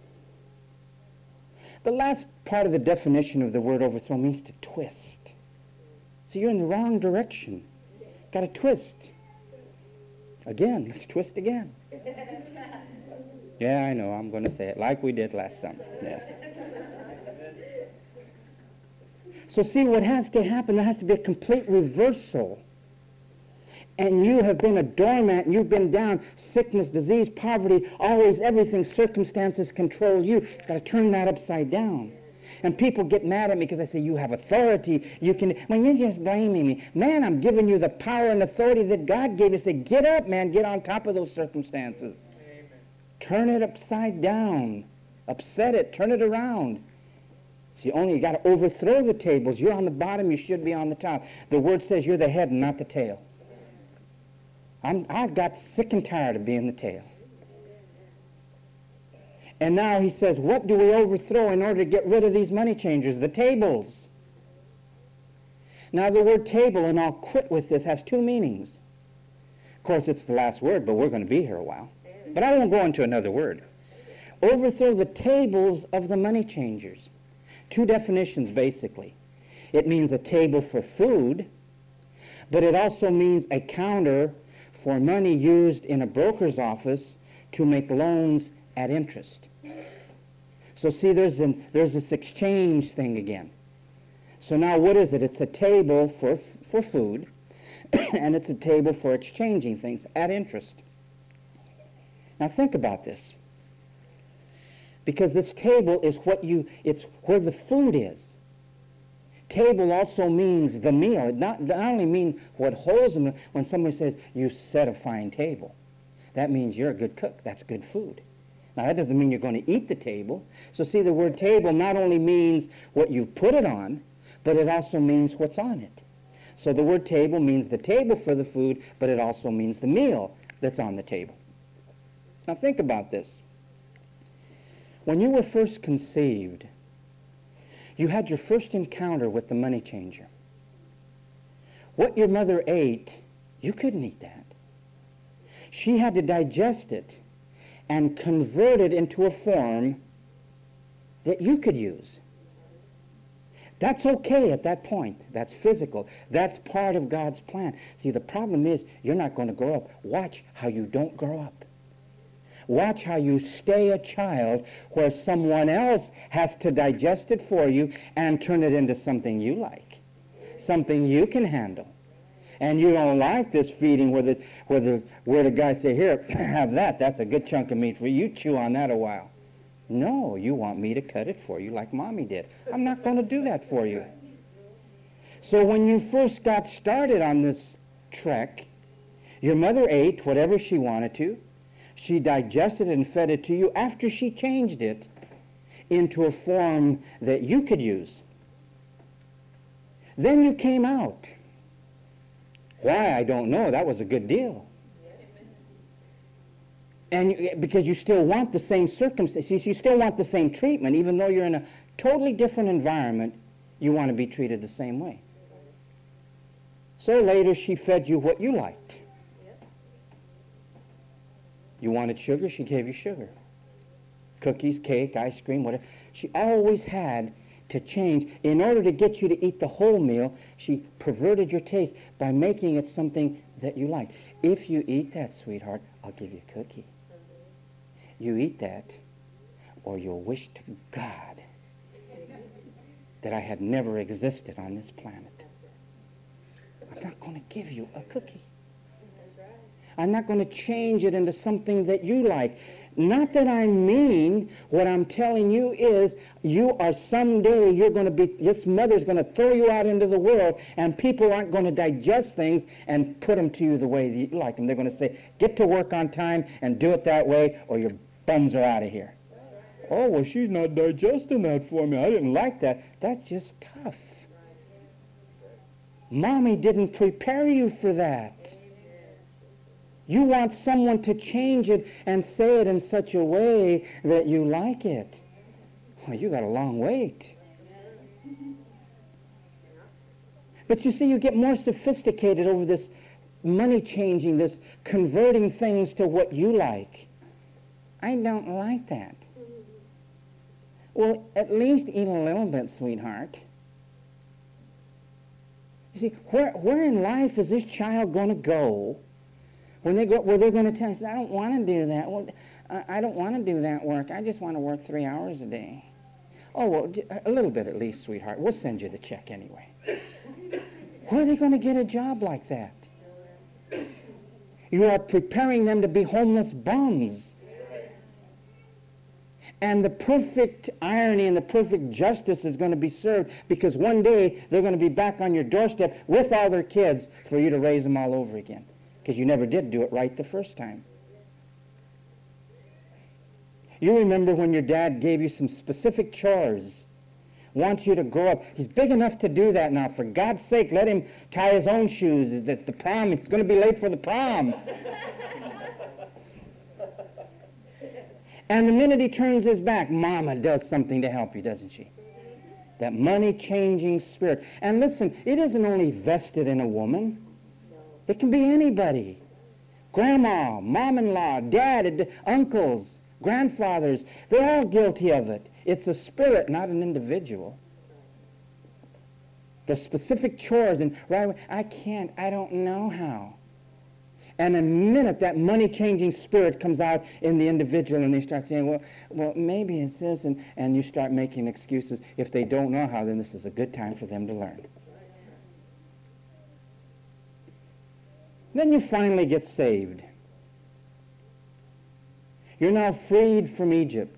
The last part of the definition of the word overthrow means to twist. So you're in the wrong direction. Got to twist. Again, let's twist again. Yeah, I know, I'm going to say it like we did last summer. Yes. So see, what has to happen, there has to be a complete reversal. And you have been a doormat, and you've been down, sickness, disease, poverty, always everything, circumstances control you. You've got to turn that upside down. And people get mad at me because I say, you have authority. You can, when you're just blaming me. Man, I'm giving you the power and authority that God gave you. Say, get up, man, get on top of those circumstances. Amen. Turn it upside down. Upset it. Turn it around. See, only you got to overthrow the tables. You're on the bottom. You should be on the top. The Word says you're the head and not the tail. I'm, I've got sick and tired of being the tail. And now he says, what do we overthrow in order to get rid of these money changers? The tables. Now the word table, and I'll quit with this, has two meanings. Of course, it's the last word, but we're going to be here a while. But I won't go into another word. Overthrow the tables of the money changers. Two definitions, basically. It means a table for food, but it also means a counter for money used in a broker's office to make loans at interest. So see, there's, an, there's this exchange thing again. So now what is it? It's a table for, for food, and it's a table for exchanging things at interest. Now think about this. Because this table is what you, it's where the food is. Table also means the meal. It not, not only means what holds them. When somebody says, you set a fine table, that means you're a good cook. That's good food. Now that doesn't mean you're going to eat the table. So see, the word table not only means what you've put it on, but it also means what's on it. So the word table means the table for the food, but it also means the meal that's on the table. Now think about this. When you were first conceived, you had your first encounter with the money changer. What your mother ate, you couldn't eat that. She had to digest it and convert it into a form that you could use. That's okay at that point. That's physical. That's part of God's plan. See, the problem is you're not going to grow up. Watch how you don't grow up. Watch how you stay a child where someone else has to digest it for you and turn it into something you like, something you can handle. And you don't like this feeding where the, where the, where the guy say, here, have that. That's a good chunk of meat for you. You chew on that a while. No, you want me to cut it for you like Mommy did. I'm not going to do that for you. So when you first got started on this trek, your mother ate whatever she wanted to. She digested and fed it to you after she changed it into a form that you could use. Then you came out. Why, I don't know. That was a good deal. And you, because you still want the same circumstances, you still want the same treatment, even though you're in a totally different environment, you want to be treated the same way. So later she fed you what you liked. You wanted sugar, she gave you sugar. Cookies, cake, ice cream, whatever. She always had to change. In order to get you to eat the whole meal, she perverted your taste by making it something that you liked. If you eat that, sweetheart, I'll give you a cookie. You eat that, or you'll wish to God that I had never existed on this planet. I'm not going to give you a cookie. I'm not going to change it into something that you like. Not that I'm mean. What I'm telling you is you are someday, you're going to be, this mother's going to throw you out into the world, and people aren't going to digest things and put them to you the way that you like them. They're going to say, get to work on time and do it that way, or your bums are out of here. Oh, well, she's not digesting that for me. I didn't like that. That's just tough. Mommy didn't prepare you for that. You want someone to change it and say it in such a way that you like it. Well, you got a long wait. But you see, you get more sophisticated over this money changing, this converting things to what you like. I don't like that. Well, at least eat a little bit, sweetheart. You see, where, where in life is this child going to go when they go, where they're going to tell us, I don't want to do that. Well, I don't want to do that work. I just want to work three hours a day. Oh, well, a little bit at least, sweetheart. We'll send you the check anyway. Where are they going to get a job like that? You are preparing them to be homeless bums. And the perfect irony and the perfect justice is going to be served because one day they're going to be back on your doorstep with all their kids for you to raise them all over again. Because you never did do it right the first time. You remember when your dad gave you some specific chores, wants you to grow up. He's big enough to do that now. For God's sake, let him tie his own shoes. Is it the prom? It's going to be late for the prom. And the minute he turns his back, Mama does something to help you, doesn't she? That money-changing spirit. And listen, it isn't only vested in a woman. It can be anybody. Grandma, mom-in-law, dad, uncles, grandfathers, they're all guilty of it. It's a spirit, not an individual. The specific chores, and right away, I can't, I don't know how. And in a minute, that money-changing spirit comes out in the individual, and they start saying, well, well, maybe it's this, and, and you start making excuses. If they don't know how, then this is a good time for them to learn. Then you finally get saved. You're now freed from Egypt.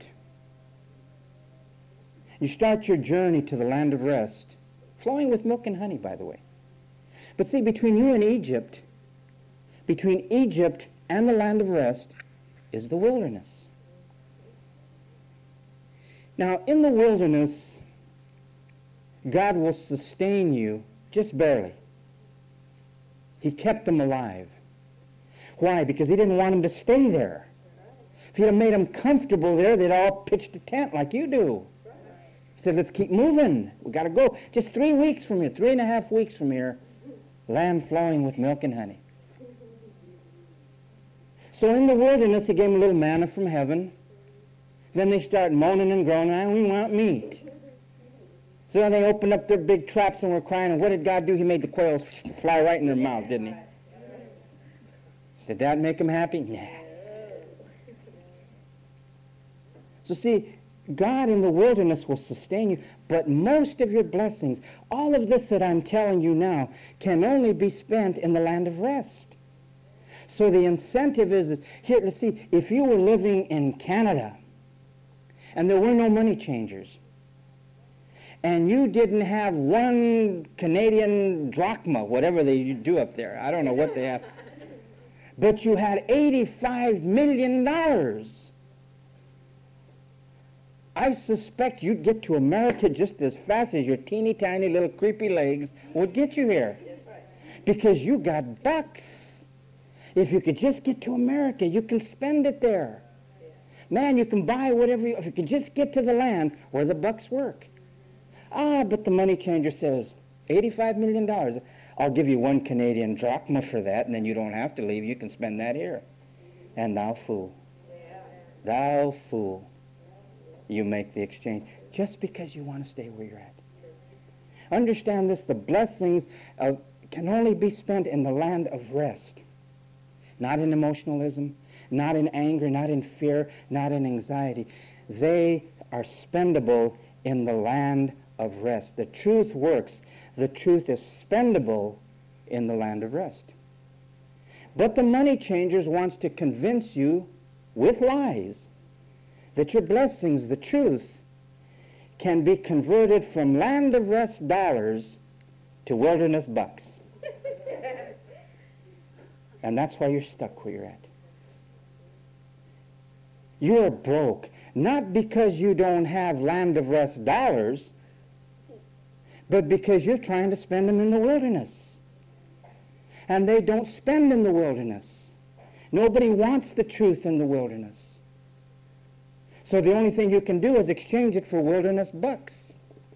You start your journey to the land of rest, flowing with milk and honey, by the way. But see, between you and Egypt, between Egypt and the land of rest is the wilderness. Now, in the wilderness, God will sustain you just barely. He kept them alive. Why? Because he didn't want them to stay there. If he'd have made them comfortable there, they'd all pitched a tent like you do. He said, let's keep moving. We got to go. Just three weeks from here, three and a half weeks from here, land flowing with milk and honey. So in the wilderness, he gave them a little manna from heaven. Then they start moaning and groaning, and we want meat. So they opened up their big traps and were crying, and what did God do? He made the quails fly right in their mouth, didn't he? Did that make them happy? Nah. So see, God in the wilderness will sustain you, but most of your blessings, all of this that I'm telling you now, can only be spent in the land of rest. So the incentive is, is here, let's see, if you were living in Canada and there were no money changers, and you didn't have one Canadian drachma, whatever they do up there, I don't know what they have, but you had eighty-five million dollars, I suspect you'd get to America just as fast as your teeny tiny little creepy legs would get you here. Because you got bucks. If you could just get to America, you can spend it there. Man, you can buy whatever you, if you could just get to the land where the bucks work. Ah, but the money changer says, eighty-five million dollars. I'll give you one Canadian drachma for that, and then you don't have to leave. You can spend that here. And thou fool. Thou fool. You make the exchange just because you want to stay where you're at. Understand this, the blessings of, can only be spent in the land of rest. Not in emotionalism, not in anger, not in fear, not in anxiety. They are spendable in the land of rest. The truth works. The truth is spendable in the land of rest. But the money changers wants to convince you with lies that your blessings, the truth, can be converted from land of rest dollars to wilderness bucks. And that's why you're stuck where you're at. You're broke, not because you don't have land of rest dollars, but because you're trying to spend them in the wilderness. And they don't spend in the wilderness. Nobody wants the truth in the wilderness. So the only thing you can do is exchange it for wilderness bucks.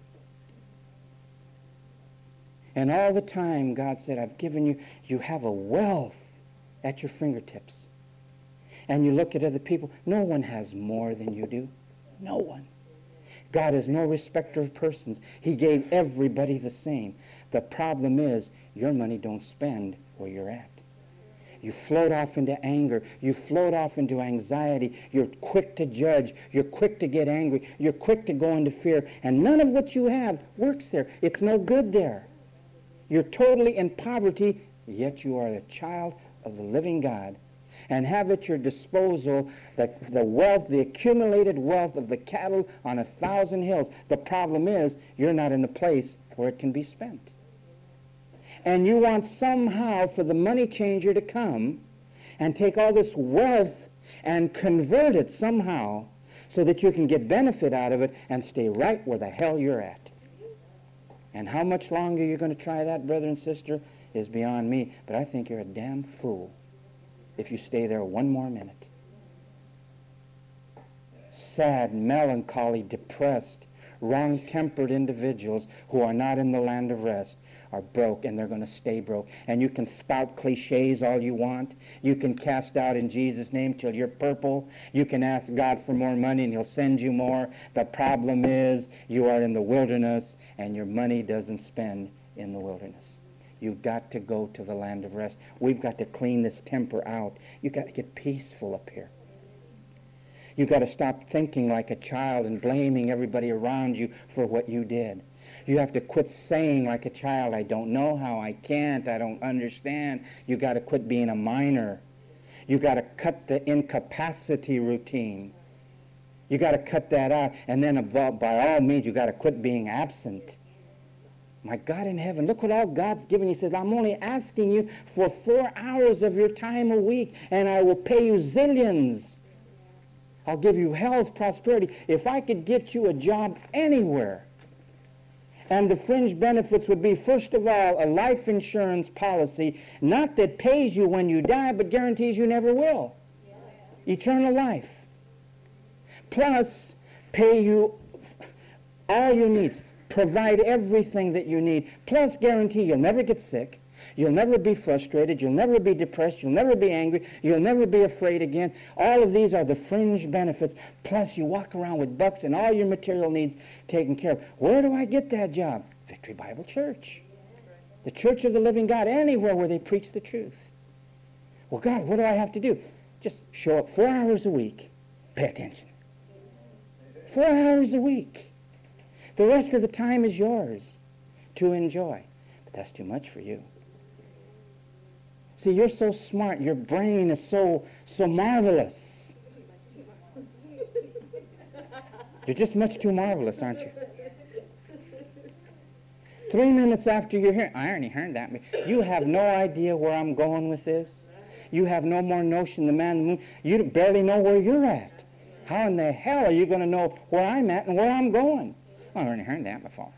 And all the time, God said, I've given you, you have a wealth at your fingertips. And you look at other people, no one has more than you do. No one. God is no respecter of persons. He gave everybody the same. The problem is, your money don't spend where you're at. You float off into anger. You float off into anxiety. You're quick to judge. You're quick to get angry. You're quick to go into fear. And none of what you have works there. It's no good there. You're totally in poverty, yet you are a child of the living God and have at your disposal the, the wealth, the accumulated wealth of the cattle on a thousand hills. The problem is you're not in the place where it can be spent. And you want somehow for the money changer to come and take all this wealth and convert it somehow so that you can get benefit out of it and stay right where the hell you're at. And how much longer you're going to try that, brother and sister, is beyond me. But I think you're a damn fool if you stay there one more minute. Sad, melancholy, depressed, wrong-tempered individuals who are not in the land of rest are broke, and they're going to stay broke. And you can spout cliches all you want. You can cast out in Jesus' name till you're purple. You can ask God for more money and he'll send you more. The problem is you are in the wilderness and your money doesn't spend in the wilderness. You've got to go to the land of rest. We've got to clean this temper out. You've got to get peaceful up here. You've got to stop thinking like a child and blaming everybody around you for what you did. You have to quit saying like a child, I don't know how, I can't, I don't understand. You've got to quit being a minor. You've got to cut the incapacity routine. You've got to cut that out. And then above, by all means, you've got to quit being absent. My God in heaven, look what all God's given you. He says, I'm only asking you for four hours of your time a week, and I will pay you zillions. I'll give you health, prosperity. If I could get you a job anywhere, and the fringe benefits would be, first of all, a life insurance policy, not that pays you when you die, but guarantees you never will. Yeah. Eternal life. Plus, pay you all your needs. Provide everything that you need. Plus, guarantee you'll never get sick. You'll never be frustrated. You'll never be depressed. You'll never be angry. You'll never be afraid again. All of these are the fringe benefits. Plus, you walk around with bucks and all your material needs taken care of. Where do I get that job? Victory Bible Church. The Church of the Living God. Anywhere where they preach the truth. Well, God, what do I have to do? Just show up four hours a week. Pay attention. Four hours a week. The rest of the time is yours to enjoy. But that's too much for you. See, you're so smart. Your brain is so, so marvelous. You're just much too marvelous, aren't you? Three minutes after you're here, I already heard that. You have no idea where I'm going with this. You have no more notion the man in the moon. You barely know where you're at. How in the hell are you going to know where I'm at and where I'm going? Well, I already heard that before.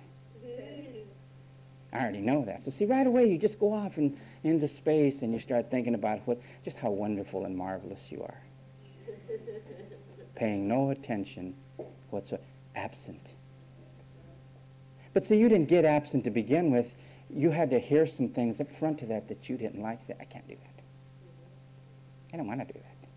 I already know that. So see, right away you just go off and into space and you start thinking about what, just how wonderful and marvelous you are. Paying no attention whatsoever. Absent. But see, you didn't get absent to begin with. You had to hear some things up front of that that you didn't like. Say, I can't do that. I don't want to do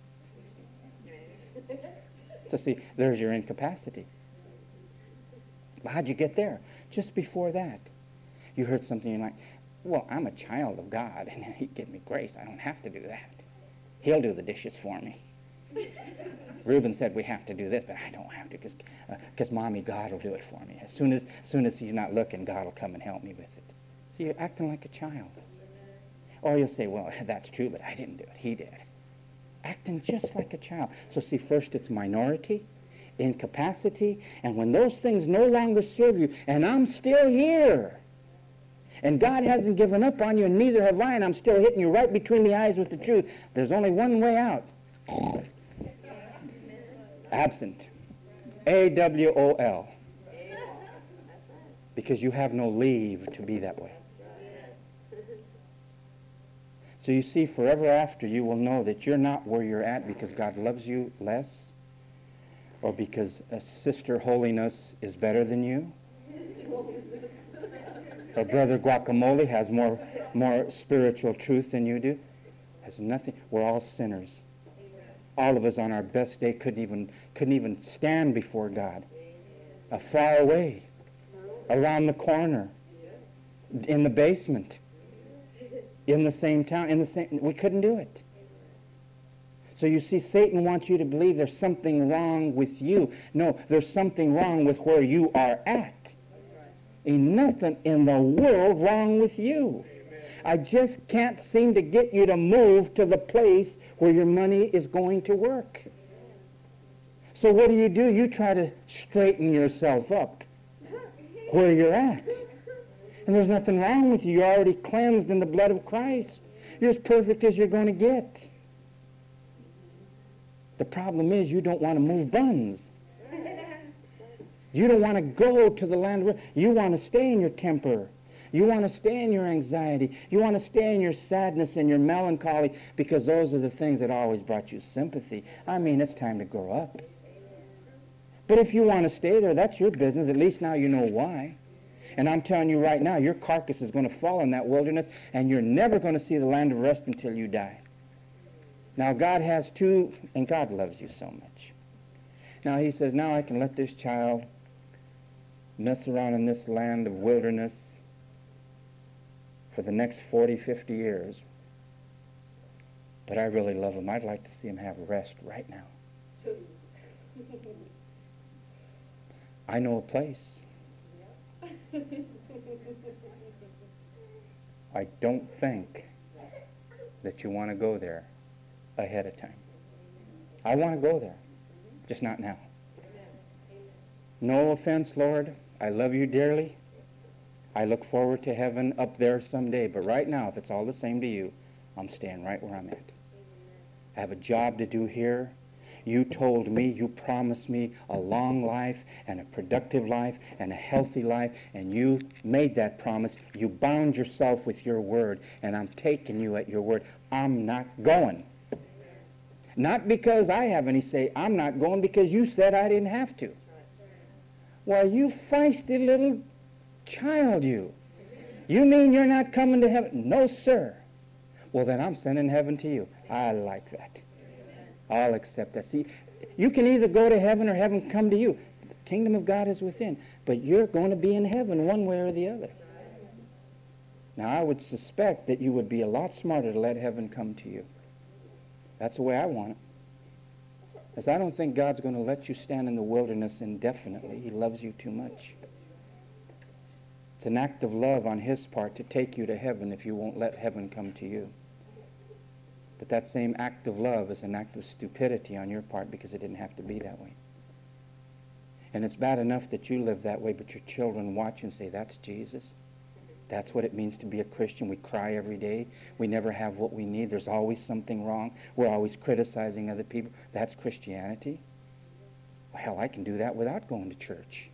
that. So see, there's your incapacity. Well, how'd you get there? Just before that. You heard something you're like, well, I'm a child of God, and he'd give me grace. I don't have to do that. He'll do the dishes for me. Reuben said we have to do this, but I don't have to, because uh, Mommy, God will do it for me. As soon as, as soon as he's not looking, God will come and help me with it. So you're acting like a child. Or you'll say, well, that's true, but I didn't do it. He did. Acting just like a child. So see, first it's minority, incapacity, and when those things no longer serve you, and I'm still here, and God hasn't given up on you, and neither have I, and I'm still hitting you right between the eyes with the truth. There's only one way out. Absent. A W O L. Because you have no leave to be that way. So you see, forever after you will know that you're not where you're at because God loves you less, or because a Sister Holiness is better than you, or Brother Guacamole has more more spiritual truth than you do. Has nothing. We're all sinners. All of us on our best day couldn't even couldn't even stand before God. Uh, far away, around the corner, in the basement, in the same town, in the same. We couldn't do it. So you see, Satan wants you to believe there's something wrong with you. No, there's something wrong with where you are at. Ain't nothing in the world wrong with you. I just can't seem to get you to move to the place where your money is going to work. So what do you do? You try to straighten yourself up where you're at. And there's nothing wrong with you. You're already cleansed in the blood of Christ. You're as perfect as you're going to get. The problem is you don't want to move buns. You don't want to go to the land of, you want to stay in your temper. You want to stay in your anxiety. You want to stay in your sadness and your melancholy, because those are the things that always brought you sympathy. I mean, it's time to grow up. But if you want to stay there, that's your business. At least now you know why. And I'm telling you right now, your carcass is going to fall in that wilderness, and you're never going to see the land of rest until you die. Now, God has two, and God loves you so much. Now, he says, now I can let this child mess around in this land of wilderness for the next forty, fifty years. But I really love him. I'd like to see him have rest right now. I know a place. I don't think that you want to go there ahead of time. I want to go there, just not now. No offense, Lord. I love you dearly. I look forward to heaven up there someday. But right now, if it's all the same to you, I'm staying right where I'm at. I have a job to do here. You told me, you promised me a long life and a productive life and a healthy life, and you made that promise. You bound yourself with your word, and I'm taking you at your word. I'm not going. Not because I have any say. I'm not going because you said I didn't have to. Well, you feisty little child, you. You mean you're not coming to heaven? No, sir. Well, then I'm sending heaven to you. I like that. I'll accept that. See, you can either go to heaven or heaven come to you. The kingdom of God is within. But you're going to be in heaven one way or the other. Now, I would suspect that you would be a lot smarter to let heaven come to you. That's the way I want it. Because I don't think God's going to let you stand in the wilderness indefinitely. He loves you too much. It's an act of love on his part to take you to heaven if you won't let heaven come to you. But that same act of love is an act of stupidity on your part, because it didn't have to be that way. And it's bad enough that you live that way, but your children watch and say, that's Jesus. That's what it means to be a Christian. We cry every day. We never have what we need. There's always something wrong. We're always criticizing other people. That's Christianity. Well, hell, I can do that without going to church.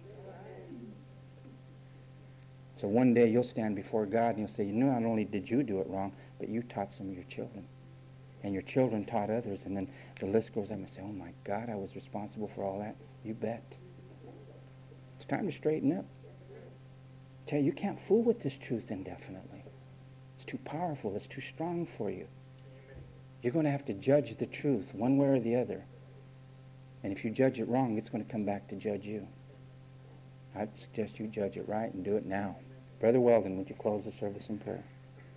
So one day you'll stand before God and you'll say, you know, not only did you do it wrong, but you taught some of your children. And your children taught others. And then the list goes on and say, oh my God, I was responsible for all that. You bet. It's time to straighten up. Tell you, you can't fool with this truth indefinitely. It's too powerful. It's too strong for you. You're going to have to judge the truth one way or the other. And if you judge it wrong, it's going to come back to judge you. I'd suggest you judge it right and do it now. Brother Weldon, would you close the service in prayer?